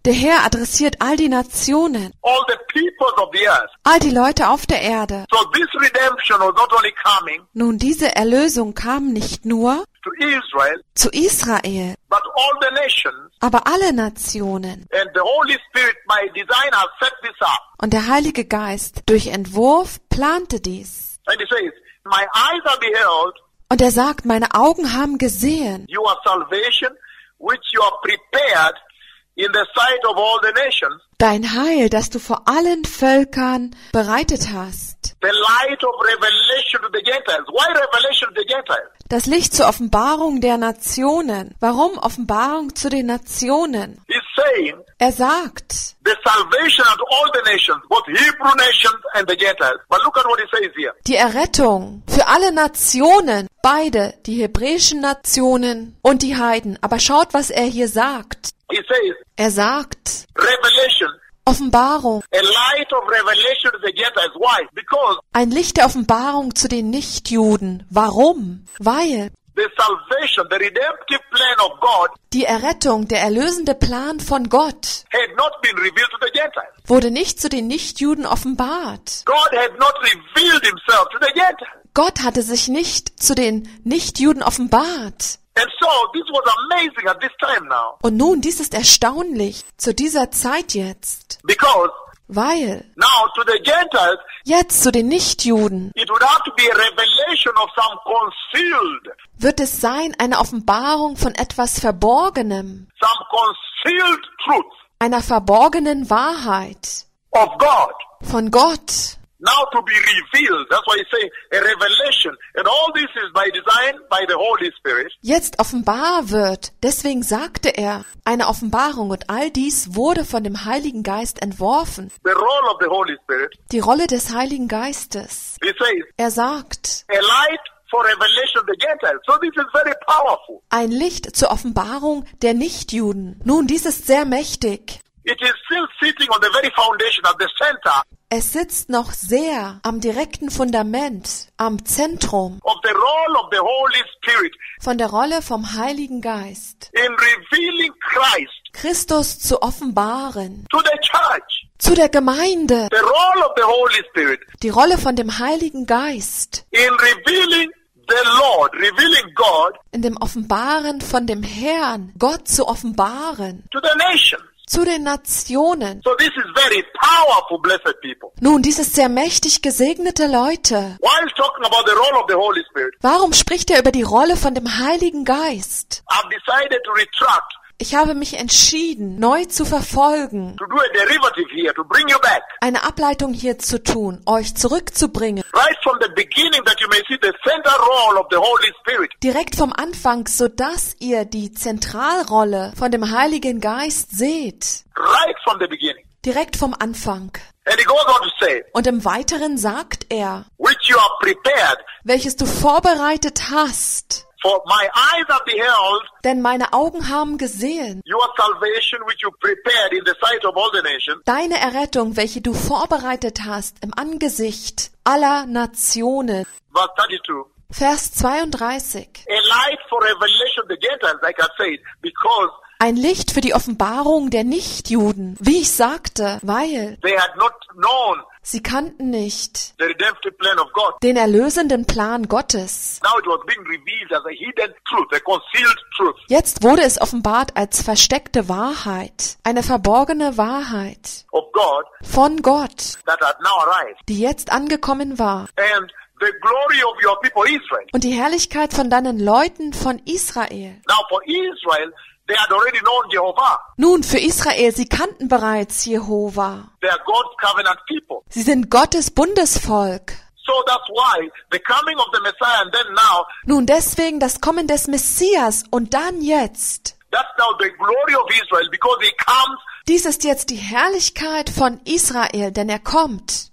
Der Herr adressiert all die Nationen,
all the peoples of the earth.
all die Leute auf der Erde.
So this redemption was not only coming
Nun, diese Erlösung kam nicht nur
to Israel,
zu Israel,
but all the nations.
aber alle Nationen.
And the Holy Spirit by design has set this up.
Und der Heilige Geist durch Entwurf plante dies.
And he says, my eyes have beheld
Und er sagt, meine Augen haben gesehen,
your salvation, which you are prepared in the sight of all the nations,
dein Heil, das du vor allen Völkern bereitet hast.
the light of revelation to the Gentiles. Why revelation to the Gentiles?
Das Licht zur Offenbarung der Nationen. Warum Offenbarung zu den Nationen?
He's saying
Er sagt,
the salvation of all the nations, both Hebrew nations and the Gentiles. But look at what he says here.
die Errettung für alle Nationen, beide, die hebräischen Nationen und die Heiden. Aber schaut, was er hier sagt.
He says,
Er sagt,
revelation,
Offenbarung,
a light of revelation to the Gentiles. Why? Because
ein Licht der Offenbarung zu den Nichtjuden. Warum? Weil
the salvation, the redemptive plan of God
die Errettung, der erlösende Plan von Gott,
had not been revealed to the Gentiles.
wurde nicht zu den Nichtjuden offenbart.
God had not revealed himself to the Gentiles.
Gott hatte sich nicht zu den Nichtjuden offenbart.
And so this was amazing at this time now.
Und nun, dies ist erstaunlich zu dieser Zeit jetzt,
Because
weil
now to the Gentiles,
jetzt zu den Nichtjuden
it would have to be a revelation of some concealed,
wird es sein, eine Offenbarung von etwas Verborgenem,
some concealed truth
einer verborgenen Wahrheit
of God.
von Gott.
Now to be revealed. That's why he's saying a revelation. And all this is by design by the Holy Spirit.
Jetzt offenbar wird. Deswegen sagte er, eine Offenbarung und all dies wurde von dem Heiligen Geist entworfen.
The role of the Holy Spirit.
Die Rolle des Heiligen Geistes.
He says,
Er sagt,
a light for revelation of the Gentiles. So this is very powerful.
ein Licht zur Offenbarung der Nichtjuden. Nun, dies ist sehr mächtig.
It is still sitting on the very foundation at the center
Es sitzt noch sehr am direkten Fundament, am Zentrum
of the role of the Holy Spirit
von der Rolle vom Heiligen Geist,
in revealing Christ
Christus zu offenbaren,
to the church.
zu der Gemeinde,
The role of the Holy Spirit
die Rolle von dem Heiligen Geist,
in revealing the Lord, revealing God
in dem Offenbaren von dem Herrn, Gott zu offenbaren,
to the nations.
zu den Nationen.
So this is very powerful, blessed people.
Nun, dies ist sehr mächtig gesegnete Leute.
While talking about the role of the Holy Spirit,
Warum spricht er über die Rolle von dem Heiligen Geist?
I've decided to retract,
Ich habe mich entschieden, neu zu verfolgen,
to do a derivative here, to bring you back.
eine Ableitung hier zu tun, euch zurückzubringen.
Right from the beginning that you may see the center role of the Holy Spirit.
Direkt vom Anfang, sodass ihr die Zentralrolle von dem Heiligen Geist seht.
Right from the beginning.
Direkt vom Anfang.
And he goes on to say,
Und im Weiteren sagt er,
which you are prepared,
welches du vorbereitet hast.
for my eyes have beheld
Denn meine Augen haben gesehen,
your salvation which you prepared in the sight of all the nations.
deine Errettung, welche du vorbereitet hast im Angesicht aller Nationen.
Verse 32.
Vers 32.
A light for revelation of the Gentiles, like I said, because
Ein Licht für die Offenbarung der Nichtjuden, wie ich sagte, weil
they had not known
sie kannten nicht
the redemptive plan of God.
den erlösenden Plan Gottes.
Now it was being revealed as a hidden truth, a concealed truth.
Jetzt wurde es offenbart als versteckte Wahrheit, eine verborgene Wahrheit
Of God
von Gott,
that had now arrived.
die jetzt angekommen war.
And the glory of your people Israel.
Und die Herrlichkeit von deinen Leuten von Israel.
Now for Israel, they had already known Jehovah.
Nun, für Israel, sie kannten bereits Jehova.
They are God's covenant people.
Sie sind Gottes Bundesvolk.
So that's why the coming of the Messiah and then now,
Nun, deswegen das Kommen des Messias und dann jetzt.
that's now the glory of Israel because he comes
Dies ist jetzt die Herrlichkeit von Israel, denn er kommt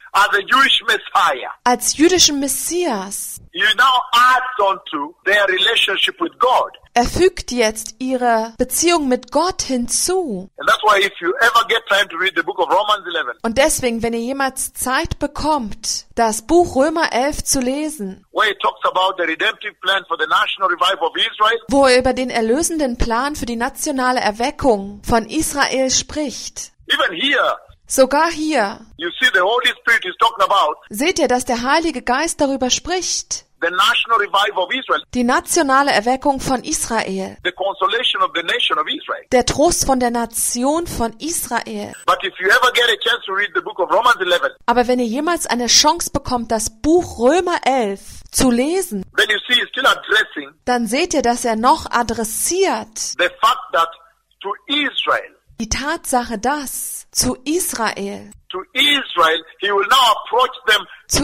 as a Jewish Messiah.
als jüdischen Messias.
You now add on to their relationship with God.
Er fügt jetzt ihre Beziehung mit Gott hinzu.
And that's why if you ever get time to read the book of Romans 11,
Und deswegen, wenn ihr jemals Zeit bekommt, das Buch Römer 11 zu lesen,
where it talks about the redemptive plan for the national revival of Israel,
wo er über den erlösenden Plan für die nationale Erweckung von Israel spricht,
even here,
sogar hier,
you see the Holy Spirit is talking about
seht ihr, dass der Heilige Geist darüber spricht,
the national revival of Israel,
die nationale Erweckung von Israel,
the consolation of the nation of Israel.
der Trost von der Nation von Israel.
But if you ever get a chance to read the book of Romans 11,
Aber wenn ihr jemals eine Chance bekommt, das Buch Römer 11 zu lesen,
then you see it's still addressing
dann seht ihr, dass er noch adressiert
the fact that to Israel,
die Tatsache, dass zu Israel,
he will now approach them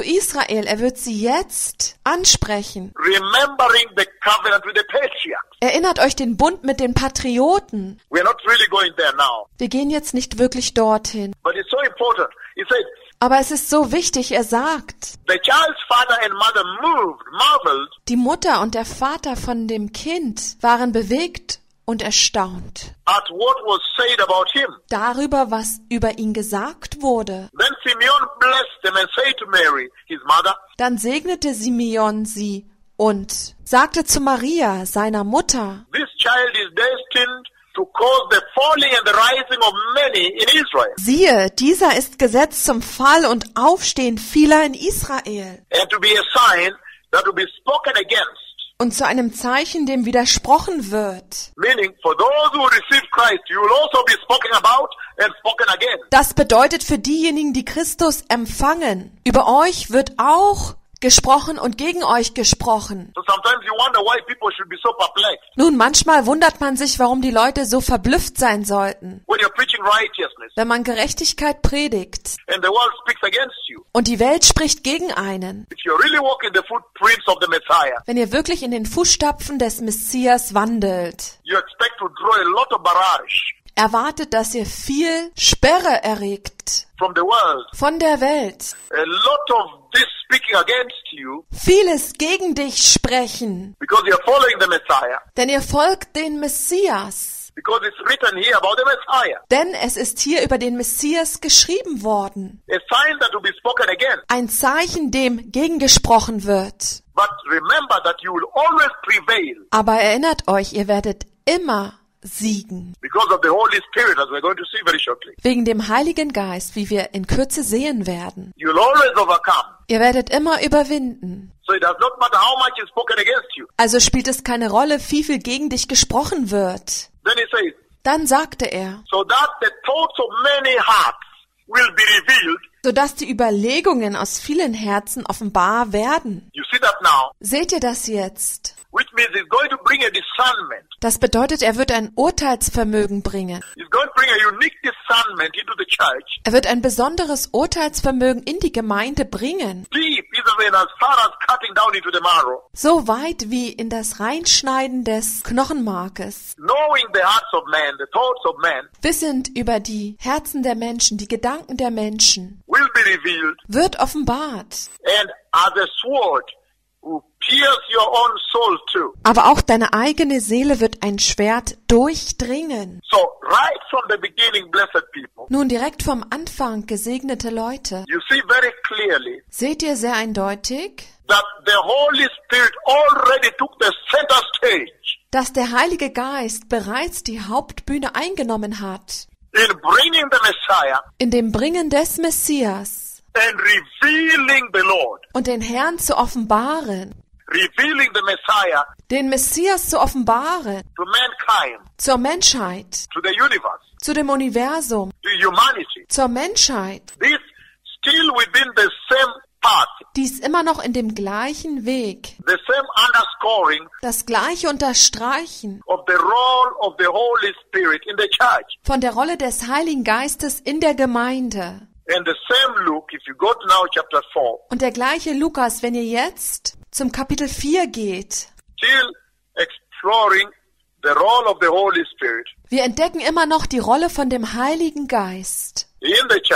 er wird sie jetzt ansprechen.
remembering the covenant with the patriarchs.
Erinnert euch den Bund mit den Patrioten.
We are not really going there now,
Wir gehen jetzt nicht wirklich dorthin.
but it's so important. He said,
Aber es ist so wichtig, er sagt,
the child's father and mother marveled
die Mutter und der Vater von dem Kind waren bewegt und erstaunt
at what was said about him.
darüber, was über ihn gesagt wurde.
Then Simeon blessed them and said to Mary, his mother,
Dann segnete Simeon sie und sagte zu Maria, seiner Mutter,
this child is destined to cause the falling and the rising of many in Israel,
siehe, dieser ist gesetzt zum Fall und Aufstehen vieler in Israel
and to be a sign that will be spoken against.
und zu einem Zeichen, dem widersprochen wird.
Meaning, for those who receive Christ, you will also be spoken about and spoken again.
Das bedeutet für diejenigen, die Christus empfangen, über euch wird auch gesprochen und gegen euch gesprochen.
So sometimes you wonder why people should be so perplexed
Nun, manchmal wundert man sich, warum die Leute so verblüfft sein sollten,
when you're preaching righteousness
wenn man Gerechtigkeit predigt
and the world speaks against you.
und die Welt spricht gegen einen.
If you really walk in the footprints of the Messiah,
Wenn ihr wirklich in den Fußstapfen des Messias wandelt,
you expect to draw a lot of barrage
erwartet, dass ihr viel Sperre erregt
from the world,
von der Welt,
a lot of this speaking against you
vieles gegen dich sprechen,
because you're following the Messiah,
denn ihr folgt den Messias.
because it's written here about the Messiah,
Denn es ist hier über den Messias geschrieben worden.
a sign that will be spoken again.
Ein Zeichen, dem gegengesprochen wird.
But remember that you will always prevail
Aber erinnert euch, ihr werdet immer siegen.
because of the Holy Spirit, as we're going to see very shortly.
Wegen dem Heiligen Geist, wie wir in Kürze sehen werden.
You'll always overcome.
Ihr werdet immer überwinden.
So it does not matter how much is spoken against you.
Also spielt es keine Rolle, wie viel gegen dich gesprochen wird.
Then he says,
Dann sagte er,
so that the thoughts of many hearts will be revealed.
sodass die Überlegungen aus vielen Herzen offenbar werden.
You see that now?
Seht ihr das jetzt?
Which means it's going to bring a discernment.
Das bedeutet, er wird ein Urteilsvermögen bringen.
It's going to bring a unique discernment into the church.
Er wird ein besonderes Urteilsvermögen in die Gemeinde bringen.
Deep, even as far as cutting down into the marrow.
So weit wie in das Reinschneiden des Knochenmarkes.
Knowing the hearts of man, the thoughts of man,
Wissend über die Herzen der Menschen, die Gedanken der Menschen,
will be revealed.
wird offenbart.
And as a sword will pierce your own soul too.
Aber auch deine eigene Seele wird ein Schwert durchdringen.
So right from the beginning, blessed people,
Nun direkt vom Anfang, gesegnete Leute,
you see very clearly
seht ihr sehr eindeutig,
that the Holy Spirit already took the center stage
dass der Heilige Geist bereits die Hauptbühne eingenommen hat,
in bringing the Messiah
in dem Bringen des Messias
and revealing the Lord,
und den Herrn zu offenbaren,
revealing the Messiah
den Messias zu offenbaren,
to mankind,
zur Menschheit,
to the universe,
zu dem Universum,
to humanity.
zur Menschheit.
This still within the same path,
Dies immer noch in dem gleichen Weg,
the same underscoring
das gleiche Unterstreichen
of the role of the Holy Spirit in the church.
von der Rolle des Heiligen Geistes in der Gemeinde.
And the same Luke, if you go to now chapter 4,
Und der gleiche Lukas, wenn ihr jetzt zum Kapitel 4 geht,
still exploring the role of the Holy Spirit
wir entdecken immer noch die Rolle von dem Heiligen Geist
in the church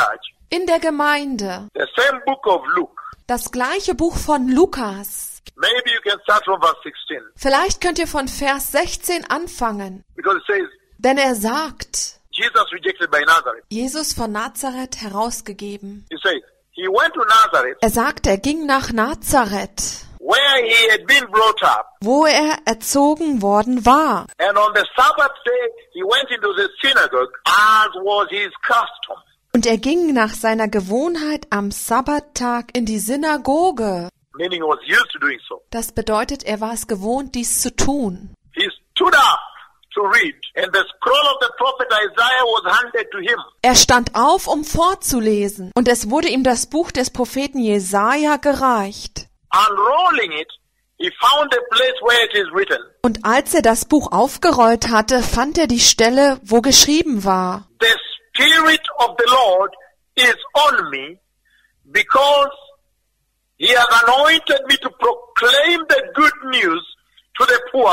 in der Gemeinde.
The same book of Luke.
Das gleiche Buch von Lukas.
Maybe you can start from verse 16.
Vielleicht könnt ihr von Vers 16 anfangen,
Because it says,
denn er sagt,
Jesus rejected by Nazareth.
Jesus von Nazareth herausgegeben.
He says, he went to Nazareth,
Er sagt, er ging nach Nazareth,
where he had been brought up.
wo er erzogen worden war.
And on the Sabbath day, he went into the synagogue, as was his custom.
Und er ging nach seiner Gewohnheit am Sabbattag in die Synagoge.
Meaning he was used to doing so.
Das bedeutet, er war es gewohnt, dies zu tun.
He stood up to read, and the scroll of the prophet Isaiah was handed to him.
Er stand auf, um vorzulesen, und es wurde ihm das Buch des Propheten Jesaja gereicht.
Unrolling it, he found a place where it is written,
Und als er das Buch aufgerollt hatte, fand er die Stelle, wo geschrieben war:
the Spirit of the Lord is on me, because he has anointed me to proclaim the good news to the poor.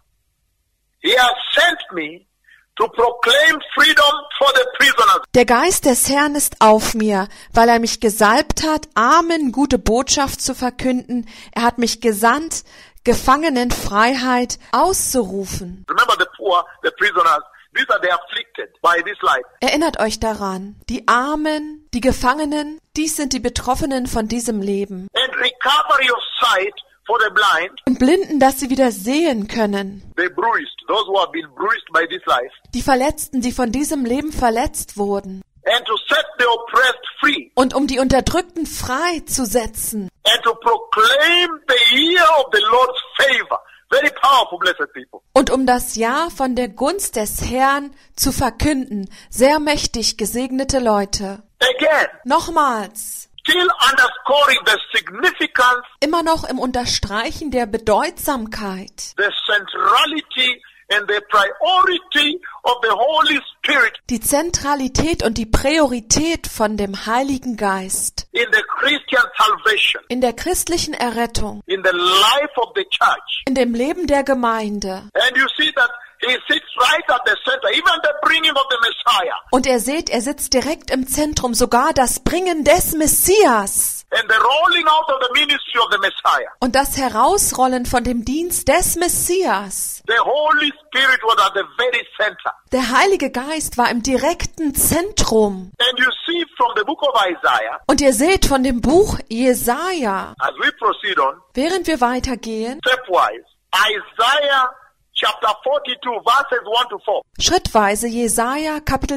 He has sent me to proclaim freedom for the prisoners.
Der Geist des Herrn ist auf mir, weil er mich gesalbt hat, Armen gute Botschaft zu verkünden. Er hat mich gesandt, Gefangenen Freiheit auszurufen.
Remember the poor, the prisoners, these are the afflicted by this life.
Erinnert euch daran, die Armen, die Gefangenen, dies sind die Betroffenen von diesem Leben.
And recovery of sight for the blind,
Und Blinden, dass sie wieder sehen können.
the bruised, those who have been bruised by this life.
Die Verletzten, die von diesem Leben verletzt wurden.
And to set the oppressed free.
Und um die Unterdrückten freizusetzen.
And to proclaim the year of the Lord's favor. Very powerful, blessed people.
Und um das Jahr von der Gunst des Herrn zu verkünden. Sehr mächtig gesegnete Leute.
Again,
Nochmals.
still underscoring the significance,
Immer noch im Unterstreichen der Bedeutsamkeit.
the centrality, and the priority of the Holy Spirit
Die Zentralität und die Priorität von dem Heiligen Geist.
in the Christian salvation,
In der christlichen Errettung.
in the life of the church.
In dem Leben der Gemeinde.
And you see that he sits right at the center, even the bringing of the Messiah.
Und ihr seht, er sitzt direkt im Zentrum, sogar das Bringen des Messias.
And the rolling out of the ministry of the Messiah.
Und das Herausrollen von dem Dienst des Messias.
The Holy Spirit was at the very center.
Der Heilige Geist war im direkten Zentrum.
And you see from the book of Isaiah,
Und ihr seht von dem Buch Jesaja,
as we proceed on,
während wir weitergehen,
stepwise, Isaiah chapter 42, verses 1 to 4.
schrittweise Jesaja Kapitel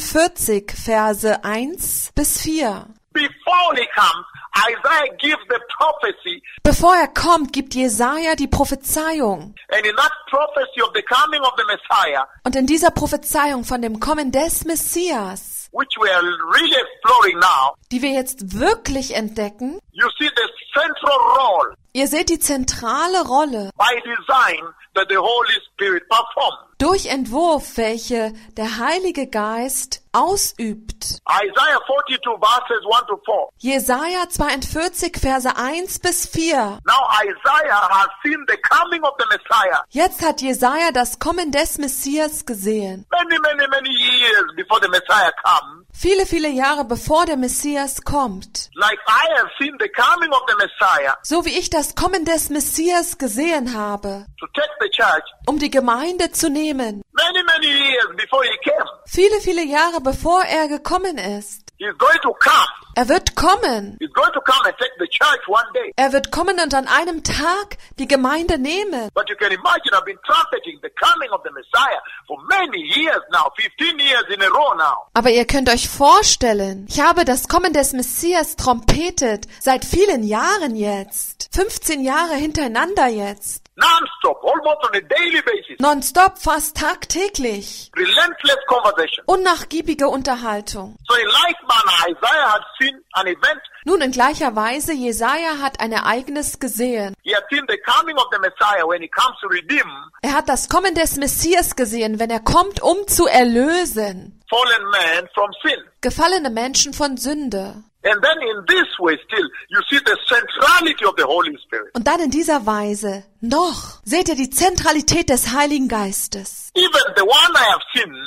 42, Verse 1 bis 4.
Before he comes, Isaiah gives the prophecy,
Bevor er kommt, gibt Jesaja die Prophezeiung.
and in that prophecy of the coming of the Messiah,
Und in dieser Prophezeiung von dem Kommen des Messias,
which we are really exploring now,
die wir jetzt wirklich entdecken,
you see the central role
ihr seht die zentrale Rolle
by design that the Holy Spirit performs.
durch Entwurf, welche der Heilige Geist ausübt.
Isaiah 42, verses 1 to 4.
Jesaja 42, Verse 1 bis 4.
Now Isaiah has seen the coming of the Messiah
Jetzt hat Jesaja das Kommen des Messias gesehen.
many years before the Messiah comes.
Viele, viele Jahre bevor der Messias kommt.
Like I have seen the coming of the Messiah
So wie ich das Kommen des Messias gesehen habe,
to take the church
um die Gemeinde zu nehmen.
many years before he came.
Viele, viele Jahre bevor er gekommen ist.
He's going to come.
Er wird kommen.
He's going to come and take the church one day.
Er wird kommen und an einem Tag die Gemeinde nehmen.
But you can imagine I've been trumpeting the coming of the Messiah for many years now, 15 years in a row now.
Aber ihr könnt euch vorstellen, ich habe das Kommen des Messias trompetet seit vielen Jahren jetzt. 15 Jahre hintereinander jetzt.
Non-stop, almost on a daily basis.
Nonstop, fast tagtäglich.
Relentless conversation.
Unnachgiebige Unterhaltung.
So in like manner, Isaiah had seen an event.
Nun in gleicher Weise, Jesaja hat ein Ereignis gesehen.
He had seen the coming of the Messiah when he comes to redeem
Er hat das Kommen des Messias gesehen, wenn er kommt, um zu erlösen.
fallen man from sin.
Gefallene Menschen von Sünde.
And then in this way still, you see the centrality of the Holy Spirit.
Und dann in dieser Weise noch seht ihr die Zentralität des Heiligen Geistes.
Even the one I have seen,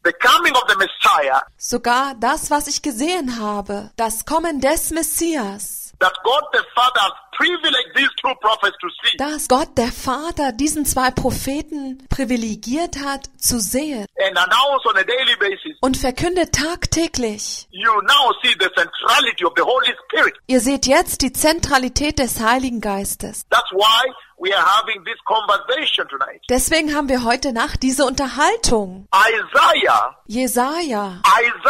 the coming of the Messiah,
sogar das, was ich gesehen habe, das Kommen des Messias,
that God the Father has privileged these two prophets to see.
dass Gott der Vater diesen zwei Propheten privilegiert hat zu sehen
And announce on a daily basis.
und verkündet tagtäglich.
You now see the centrality of the Holy Spirit.
Ihr seht jetzt die Zentralität des Heiligen Geistes.
That's why we are having this conversation tonight.
Deswegen haben wir heute Nacht diese Unterhaltung. Jesaja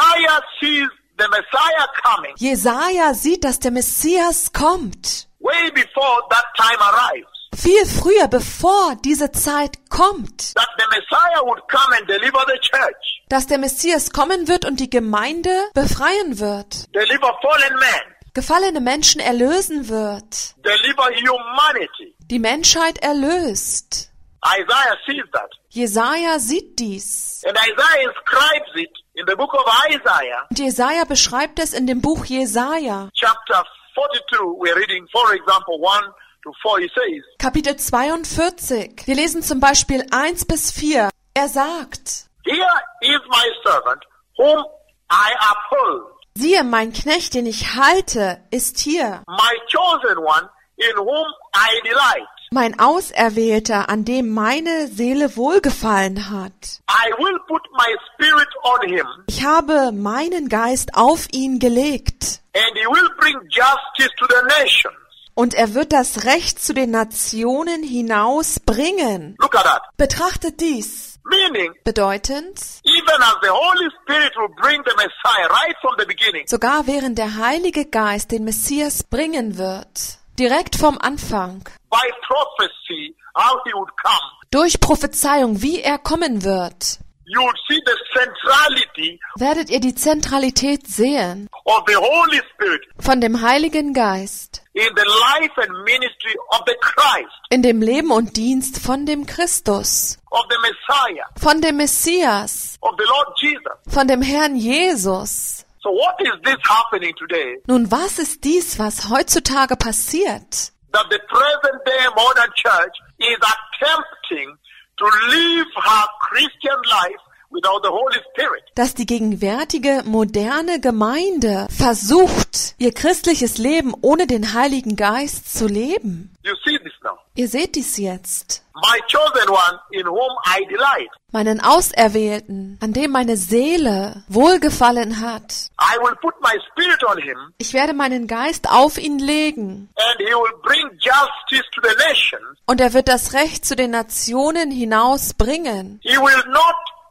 sees the Messiah coming
Jesaja sieht, dass der Messias kommt.
way before that time arrives.
Viel früher, bevor diese Zeit kommt.
That the Messiah would come and deliver the church,
Dass der Messias kommen wird und die Gemeinde befreien wird.
deliver fallen men,
Gefallene Menschen erlösen wird.
deliver humanity.
Die Menschheit erlöst.
Isaiah sees that.
Jesaja sieht dies.
And Isaiah inscribes it in the book of Isaiah,
Und Jesaja beschreibt es in dem Buch Jesaja.
chapter 42. We're reading, for example, 1 to 4. He says,
Kapitel 42. Wir lesen zum Beispiel 1 bis 4. Er sagt,
Here is my servant, whom I uphold,
siehe, mein Knecht, den ich halte, ist hier.
my chosen one, in whom I delight.
Mein Auserwählter, an dem meine Seele wohlgefallen hat.
I will put my spirit on him,
Ich habe meinen Geist auf ihn gelegt.
and he will bring justice to the nations.
Und er wird das Recht zu den Nationen hinausbringen.
Look at that.
Betrachtet dies.
Meaning,
Bedeutend,
even as the Holy Spirit will bring the Messiah right from the beginning,
sogar während der Heilige Geist den Messias bringen wird, direkt vom Anfang,
by prophecy, how he would come,
durch Prophezeiung, wie er kommen wird,
you would see the centrality
werdet ihr die Zentralität sehen
of the Holy Spirit
von dem Heiligen Geist
in the life and ministry of the Christ,
in dem Leben und Dienst von dem Christus,
of the Messiah,
von dem Messias,
of the Lord Jesus.
von dem Herrn Jesus.
So what is this happening today?
Nun, was ist dies, was heutzutage passiert?
That the present day modern church is attempting to live her Christian life without the Holy Spirit.
Dass die gegenwärtige moderne Gemeinde versucht, ihr christliches Leben ohne den Heiligen Geist zu leben.
You see this now.
Ihr seht dies jetzt.
My chosen one, in whom I delight.
Meinen Auserwählten, an dem meine Seele wohlgefallen hat.
I will put my spirit on him,
Ich werde meinen Geist auf ihn legen.
and he will bring justice to the nations.
Und er wird das Recht zu den Nationen hinausbringen.
He will not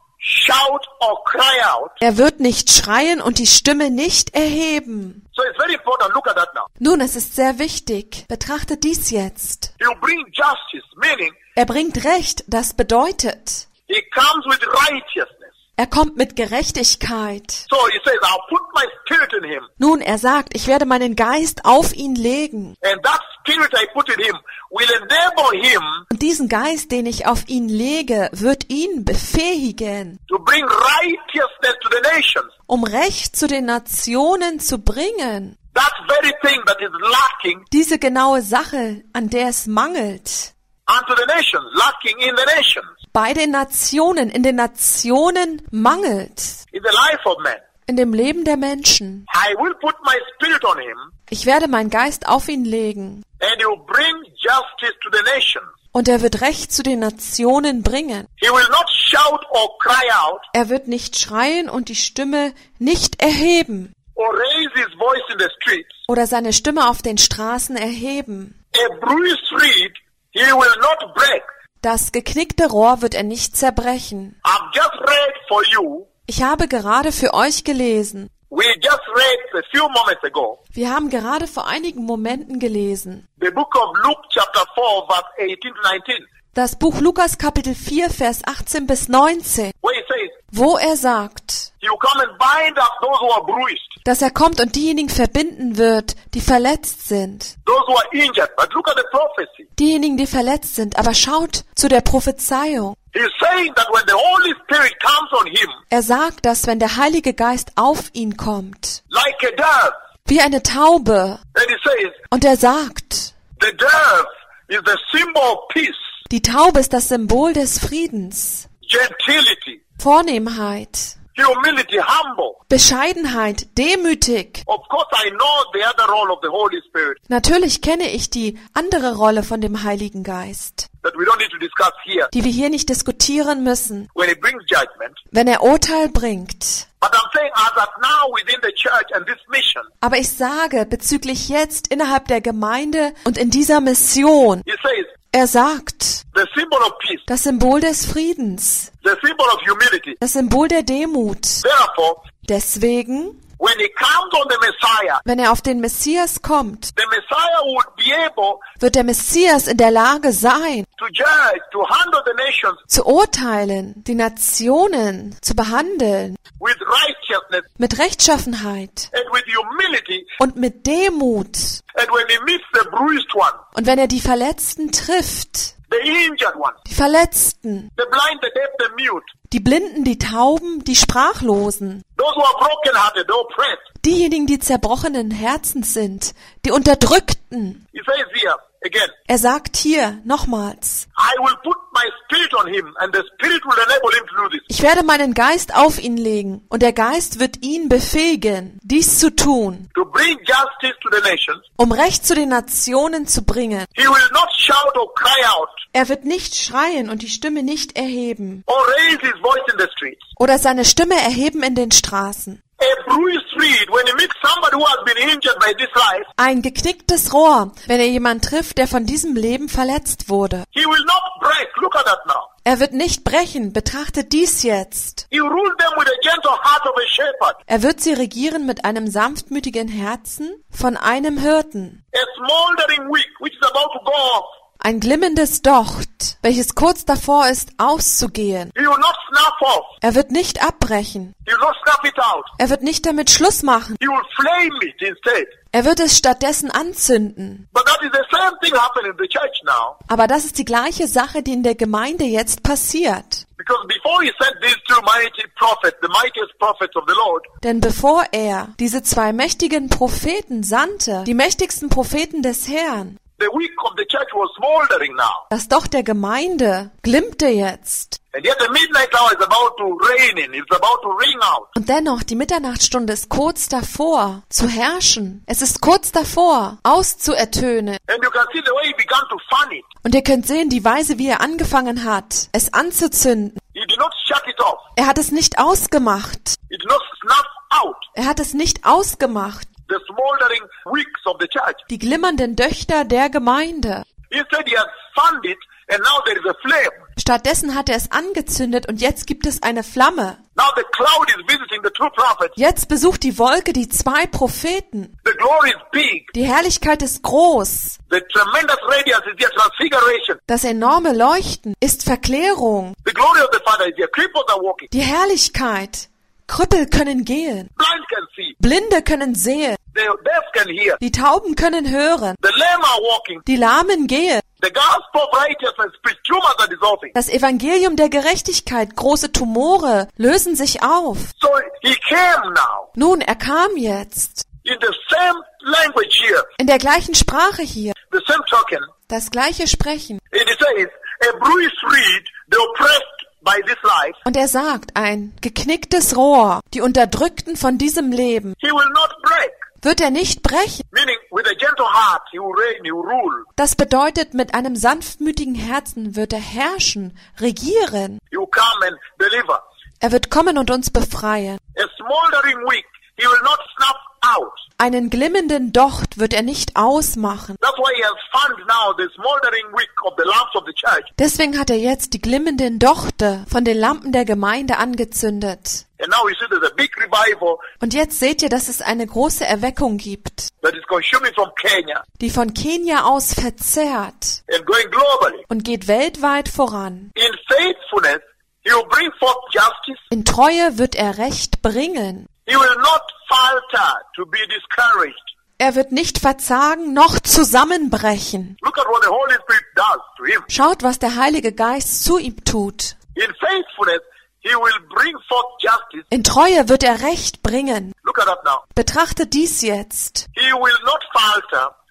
shout or cry out.
Er wird nicht schreien und die Stimme nicht erheben.
So it's very important. Look at that now.
Nun, es ist sehr wichtig. Betrachtet dies jetzt.
He will bring justice, meaning
Er bringt Recht, das bedeutet,
he comes with righteousness.
er kommt mit Gerechtigkeit.
So he says, I'll put my spirit in him,
Nun, er sagt, ich werde meinen Geist auf ihn legen.
and that spirit I put in him will enable him
Und diesen Geist, den ich auf ihn lege, wird ihn befähigen,
to bring righteousness to the nations.
um Recht zu den Nationen zu bringen.
That very thing that is lacking
Diese genaue Sache, an der es mangelt.
unto the nations, lacking in the nations,
Bei den Nationen, in den Nationen mangelt.
in the life of man.
In dem Leben der Menschen.
I will put my spirit on him,
Ich werde meinen Geist auf ihn legen.
and he will bring justice to the nations.
Und er wird Recht zu den Nationen bringen.
He will not shout or cry out
Er wird nicht schreien und die Stimme nicht erheben
or raise his voice in the streets.
oder seine Stimme auf den Straßen erheben.
A bruised reed he will not break.
Das geknickte Rohr wird er nicht zerbrechen.
I've just read for you.
Ich habe gerade für euch gelesen.
We just read a few moments ago
Wir haben gerade vor einigen Momenten gelesen.
the book of Luke chapter 4 verse 18 to 19,
Das Buch Lukas Kapitel 4, Vers 18 bis 19,
where he says
wo er sagt,
he will come and bind up those who are bruised,
dass er kommt und diejenigen verbinden wird, die verletzt sind.
those who are injured. But look at the prophecy.
Diejenigen, die verletzt sind. Aber schaut zu der Prophezeiung.
He's saying that when the Holy Spirit comes on him,
Er sagt, dass wenn der Heilige Geist auf ihn kommt,
like a dove,
wie eine Taube,
and he says
und er sagt,
the dove is the symbol of peace.
die Taube ist das Symbol des Friedens.
gentility,
Vornehmheit,
humility, humble.
Bescheidenheit, demütig.
Of course, I know the other role of the Holy Spirit
Natürlich kenne ich die andere Rolle von dem Heiligen Geist,
that we don't need to discuss here
die wir hier nicht diskutieren müssen,
when it brings judgment.
wenn er Urteil bringt.
But I'm saying as at now within the church and this mission,
Aber ich sage bezüglich jetzt innerhalb der Gemeinde und in dieser Mission,
he says,
er sagt,
the symbol of peace,
das Symbol des Friedens,
the symbol of humility.
das Symbol der Demut.
Therefore,
Deswegen,
when he comes on the Messiah,
wenn er auf den Messias kommt,
the Messiah would be able
wird der Messias in der Lage sein,
to judge, to handle the nations
zu urteilen, die Nationen zu behandeln,
with righteousness
mit Rechtschaffenheit
and with humility.
und mit Demut.
And when he meets the bruised one,
Und wenn er die Verletzten trifft,
the injured one,
die Verletzten,
the blind, the deaf, the mute,
die Blinden, die Tauben, die Sprachlosen,
those who are brokenhearted, the oppressed,
diejenigen, die zerbrochenen Herzens sind, die Unterdrückten.
he says here again,
Er sagt hier nochmals,
I will put my spirit on him and the spirit will enable him to do this.
ich werde meinen Geist auf ihn legen und der Geist wird ihn befähigen, dies zu tun,
To bring justice to the nations.
um Recht zu den Nationen zu bringen.
He will not shout or cry out
Er wird nicht schreien und die Stimme nicht erheben
or raise his voice in the streets.
oder seine Stimme erheben in den Straßen.
A bruised reed, when he meets somebody who has been injured by this life,
Ein geknicktes Rohr, wenn er jemanden trifft, der von diesem Leben verletzt wurde.
he will not break. Look at that now.
Er wird nicht brechen, betrachtet dies jetzt.
He ruled them with a gentle heart of a shepherd.
Er wird sie regieren mit einem sanftmütigen Herzen von einem Hirten.
A smoldering wick which is about to go off.
Ein glimmendes Docht, welches kurz davor ist, auszugehen.
He will not snap off.
Er wird nicht abbrechen.
He will not snap it out.
Er wird nicht damit Schluss machen.
He will flame it instead.
Er wird es stattdessen anzünden.
But that is the same thing happening in the church now.
Aber das ist die gleiche Sache, die in der Gemeinde jetzt passiert.
Because before he sent these two mighty prophets, the mightiest prophets of the Lord,
Denn bevor er diese zwei mächtigen Propheten sandte, die mächtigsten Propheten des Herrn,
the wick of the church was smoldering now.
das Docht der Gemeinde glimmte jetzt.
And yet the midnight hour is about to reign in. It's about to ring out.
Und dennoch, die Mitternachtsstunde ist kurz davor zu herrschen. Es ist kurz davor auszuertönen.
And you can see the way he began to fan it.
Und ihr könnt sehen, die Weise, wie er angefangen hat, es anzuzünden.
He did not shut it off.
Er hat es nicht ausgemacht.
He did not snuff out
Er hat es nicht ausgemacht.
the smoldering wicks of the church.
Die glimmernden Döchter der Gemeinde.
Instead, he has fanned it, and now there is a flame.
Stattdessen hat er es angezündet und jetzt gibt es eine Flamme.
Now the cloud is visiting the two prophets.
Jetzt besucht die Wolke die zwei Propheten.
The glory is big.
Die Herrlichkeit ist groß.
The tremendous radiance is their transfiguration.
Das enorme Leuchten ist Verklärung.
The glory of the Father is here. Cripples are walking.
Die Herrlichkeit. Krüppel können gehen.
Blind can see.
Blinde können sehen.
The deaf can hear.
Die Tauben können hören.
The lame are walking.
Die Lahmen gehen.
The gospel of righteousness preached, tumors are dissolving.
Das Evangelium der Gerechtigkeit, große Tumore, lösen sich auf.
So he came now
Nun, er kam jetzt.
in the same language here,
In der gleichen Sprache hier.
the same token.
Das gleiche Sprechen.
And it says, a bruised reed, the oppressed by this life,
Und er sagt, ein geknicktes Rohr, die Unterdrückten von diesem Leben,
he will not break.
wird er nicht brechen.
Meaning, with a gentle heart, he will reign, he will rule.
Das bedeutet, mit einem sanftmütigen Herzen wird er herrschen, regieren.
He will come and deliver.
Er wird kommen und uns befreien.
A smoldering wick, he will not snuff out.
Einen glimmenden Docht wird er nicht ausmachen.
That's why he has fanned now the smoldering wick of the lamps of the church.
Deswegen hat er jetzt die glimmenden Dochte von den Lampen der Gemeinde angezündet.
And now we see there's a big revival
Und jetzt seht ihr, dass es eine große Erweckung gibt,
that is consuming from Kenya
die von Kenia aus verzerrt
and going globally.
und geht weltweit voran.
In faithfulness, he will bring forth justice.
In Treue wird er Recht bringen.
He will not falter to be discouraged.
Er wird nicht verzagen noch zusammenbrechen.
Look at what the Holy Spirit does to him.
Schaut, was der Heilige Geist zu ihm tut.
In faithfulness, he will bring forth justice.
In Treue wird er Recht bringen.
Look at that now.
Betrachtet dies jetzt.
He will not falter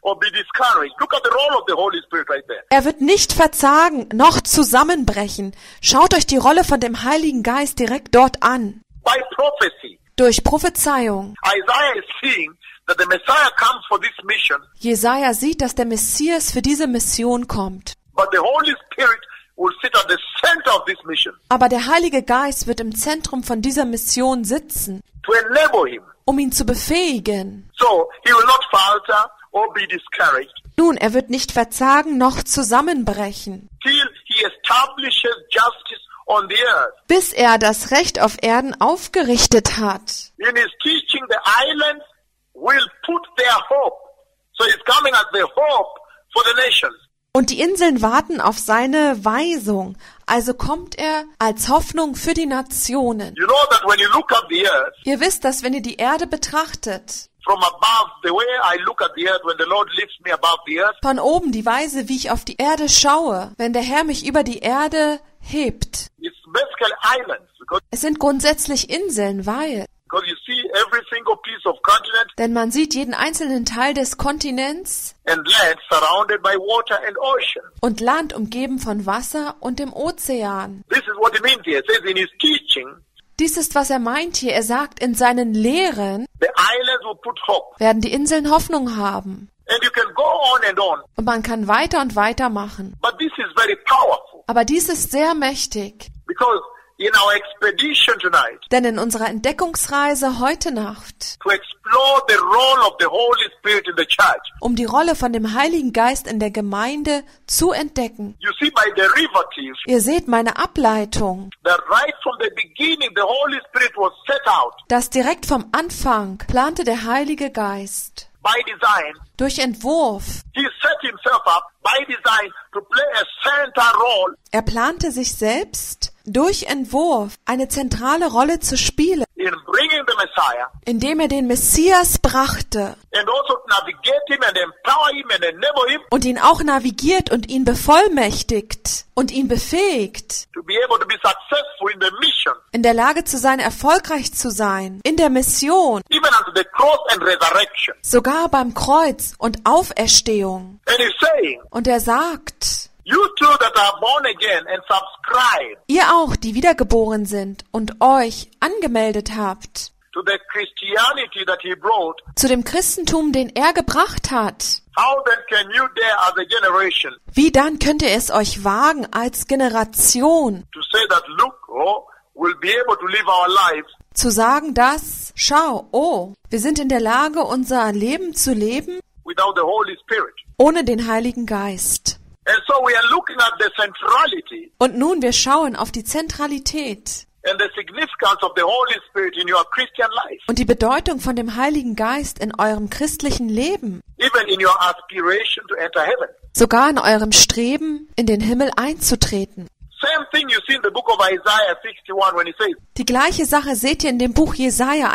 or be discouraged. Look at the role of the Holy Spirit right there.
Er wird nicht verzagen, noch zusammenbrechen. Schaut euch die Rolle von dem Heiligen Geist direkt dort an.
By prophecy,
Durch Prophezeiung.
Isaiah is seeing that the Messiah comes for this mission,
Jesaja sieht, dass der Messias für diese Mission kommt.
but the Holy Spirit will sit at the center of this mission
Aber der Heilige Geist wird im Zentrum von dieser Mission sitzen,
to enable him.
um ihn zu befähigen.
So he will not falter or be discouraged
Nun, er wird nicht verzagen, noch zusammenbrechen,
till he establishes justice on the earth.
bis er das Recht auf Erden aufgerichtet hat.
In his teaching, the islands will put their hope. So he's coming as the hope for the nations.
Und die Inseln warten auf seine Weisung. Also kommt er als Hoffnung für die Nationen.
You know that when you look at the earth
Ihr wisst, dass wenn ihr die Erde betrachtet,
from above, the way I look at the earth when the Lord lifts me above the earth,
von oben die Weise, wie ich auf die Erde schaue, wenn der Herr mich über die Erde hebt.
it's basically islands
Es sind grundsätzlich Inseln, weil,
because you see every single piece of continent
denn man sieht jeden einzelnen Teil des Kontinents
and land surrounded by water and ocean.
und Land umgeben von Wasser und dem Ozean.
This is what he means here. It says in his teaching,
Dies ist, was er meint hier. Er sagt, in seinen Lehren
the islands will put hope.
werden die Inseln Hoffnung haben.
And you can go on and on,
Und man kann weiter und weiter machen.
but this is very powerful
Aber dies ist sehr mächtig,
because in our expedition tonight
denn in unserer Entdeckungsreise heute Nacht,
to explore the role of the Holy Spirit in the church,
um die Rolle von dem Heiligen Geist in der Gemeinde zu entdecken.
you see by derivative
Ihr seht meine Ableitung,
that right from the beginning the Holy Spirit was set out
dass direkt vom Anfang plante der Heilige Geist
by design.
durch Entwurf.
He set himself up by design to play a center role
Er plante sich selbst durch Entwurf eine zentrale Rolle zu spielen,
in bringing the Messiah
indem er den Messias brachte
and also to navigate him and empower him and enable him
und ihn auch navigiert und ihn bevollmächtigt und ihn befähigt,
to be able to be successful in the mission,
in der Lage zu sein, erfolgreich zu sein, in der Mission,
even unto the cross and resurrection.
sogar beim Kreuz und Auferstehung.
And he's saying,
Und er sagt,
you too that are born again and subscribe
ihr auch, die wiedergeboren sind und euch angemeldet habt,
to the Christianity that he brought,
zu dem Christentum, den er gebracht hat.
how then can you dare as a generation
Wie dann könnt ihr es euch wagen, als Generation
to say that, look, oh, we'll be able to live our lives
zu sagen, dass, schau, oh, wir sind in der Lage, unser Leben zu leben,
without the Holy Spirit?
ohne den Heiligen Geist.
And so we are looking at the centrality
Und nun, wir schauen auf die Zentralität
and the significance of the Holy Spirit in your Christian life,
und die Bedeutung von dem Heiligen Geist in eurem christlichen Leben,
even in your aspiration to enter heaven.
sogar in eurem Streben, in den Himmel einzutreten.
Same thing you see in the book of Isaiah 61 when he says,
Die gleiche Sache seht ihr in dem Buch Jesaja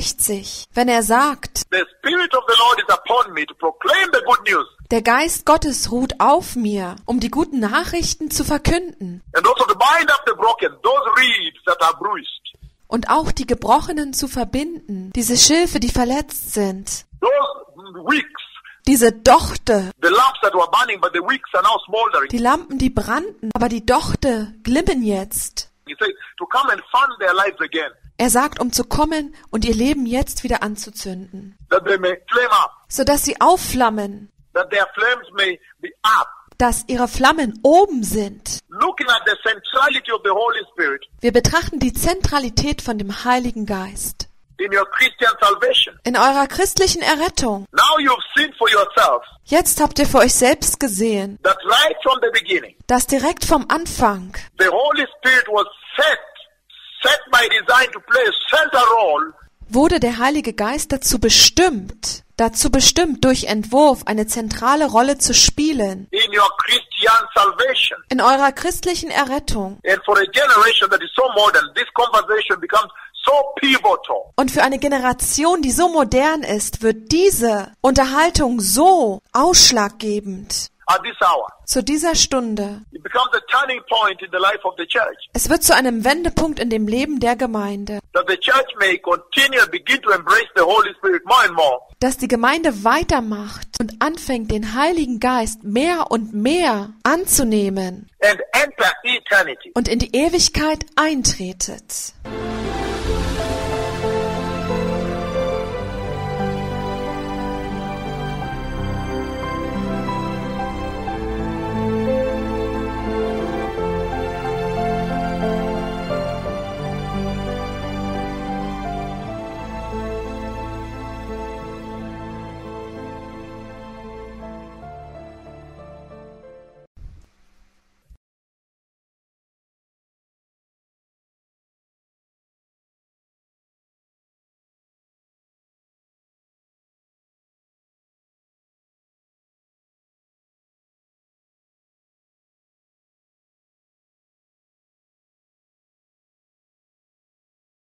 61, wenn er sagt,
the Spirit of the Lord is upon me to proclaim the good news
der Geist Gottes ruht auf mir, um die guten Nachrichten zu verkünden
and also to bind up the broken, those reeds that are bruised,
und auch die Gebrochenen zu verbinden, diese Schilfe, die verletzt sind,
those wicks,
diese Dochte,
the lamps that were burning but the wicks are now smoldering.
die Lampen, die brannten, aber die Dochte glimmen jetzt.
He says to come and fund their lives again,
Er sagt, um zu kommen und ihr Leben jetzt wieder anzuzünden,
that they may flame up,
sodass sie aufflammen,
that their flames may be up.
dass ihre Flammen oben sind.
Looking at the centrality of the Holy Spirit
Wir betrachten die Zentralität von dem Heiligen Geist
in your Christian salvation.
in eurer christlichen Errettung.
Now you've seen for yourself
Jetzt habt ihr für euch selbst gesehen,
that right from the beginning,
dass direkt vom Anfang
the Holy Spirit was set by design to play a center role
wurde der Heilige Geist dazu bestimmt, durch Entwurf eine zentrale Rolle zu spielen
in your Christian salvation.
in eurer christlichen Errettung.
And for a generation that is so modern, this conversation becomes so pivotal.
Und für eine Generation, die so modern ist, wird diese Unterhaltung so ausschlaggebend.
at this hour.
Zu dieser Stunde.
It becomes a turning point in the life of the church.
Es wird zu einem Wendepunkt in dem Leben der Gemeinde,
That the church may continue and begin to embrace the Holy Spirit more and more.
dass die Gemeinde weitermacht und anfängt, den Heiligen Geist mehr und mehr anzunehmen
And enter eternity.
und in die Ewigkeit eintretet.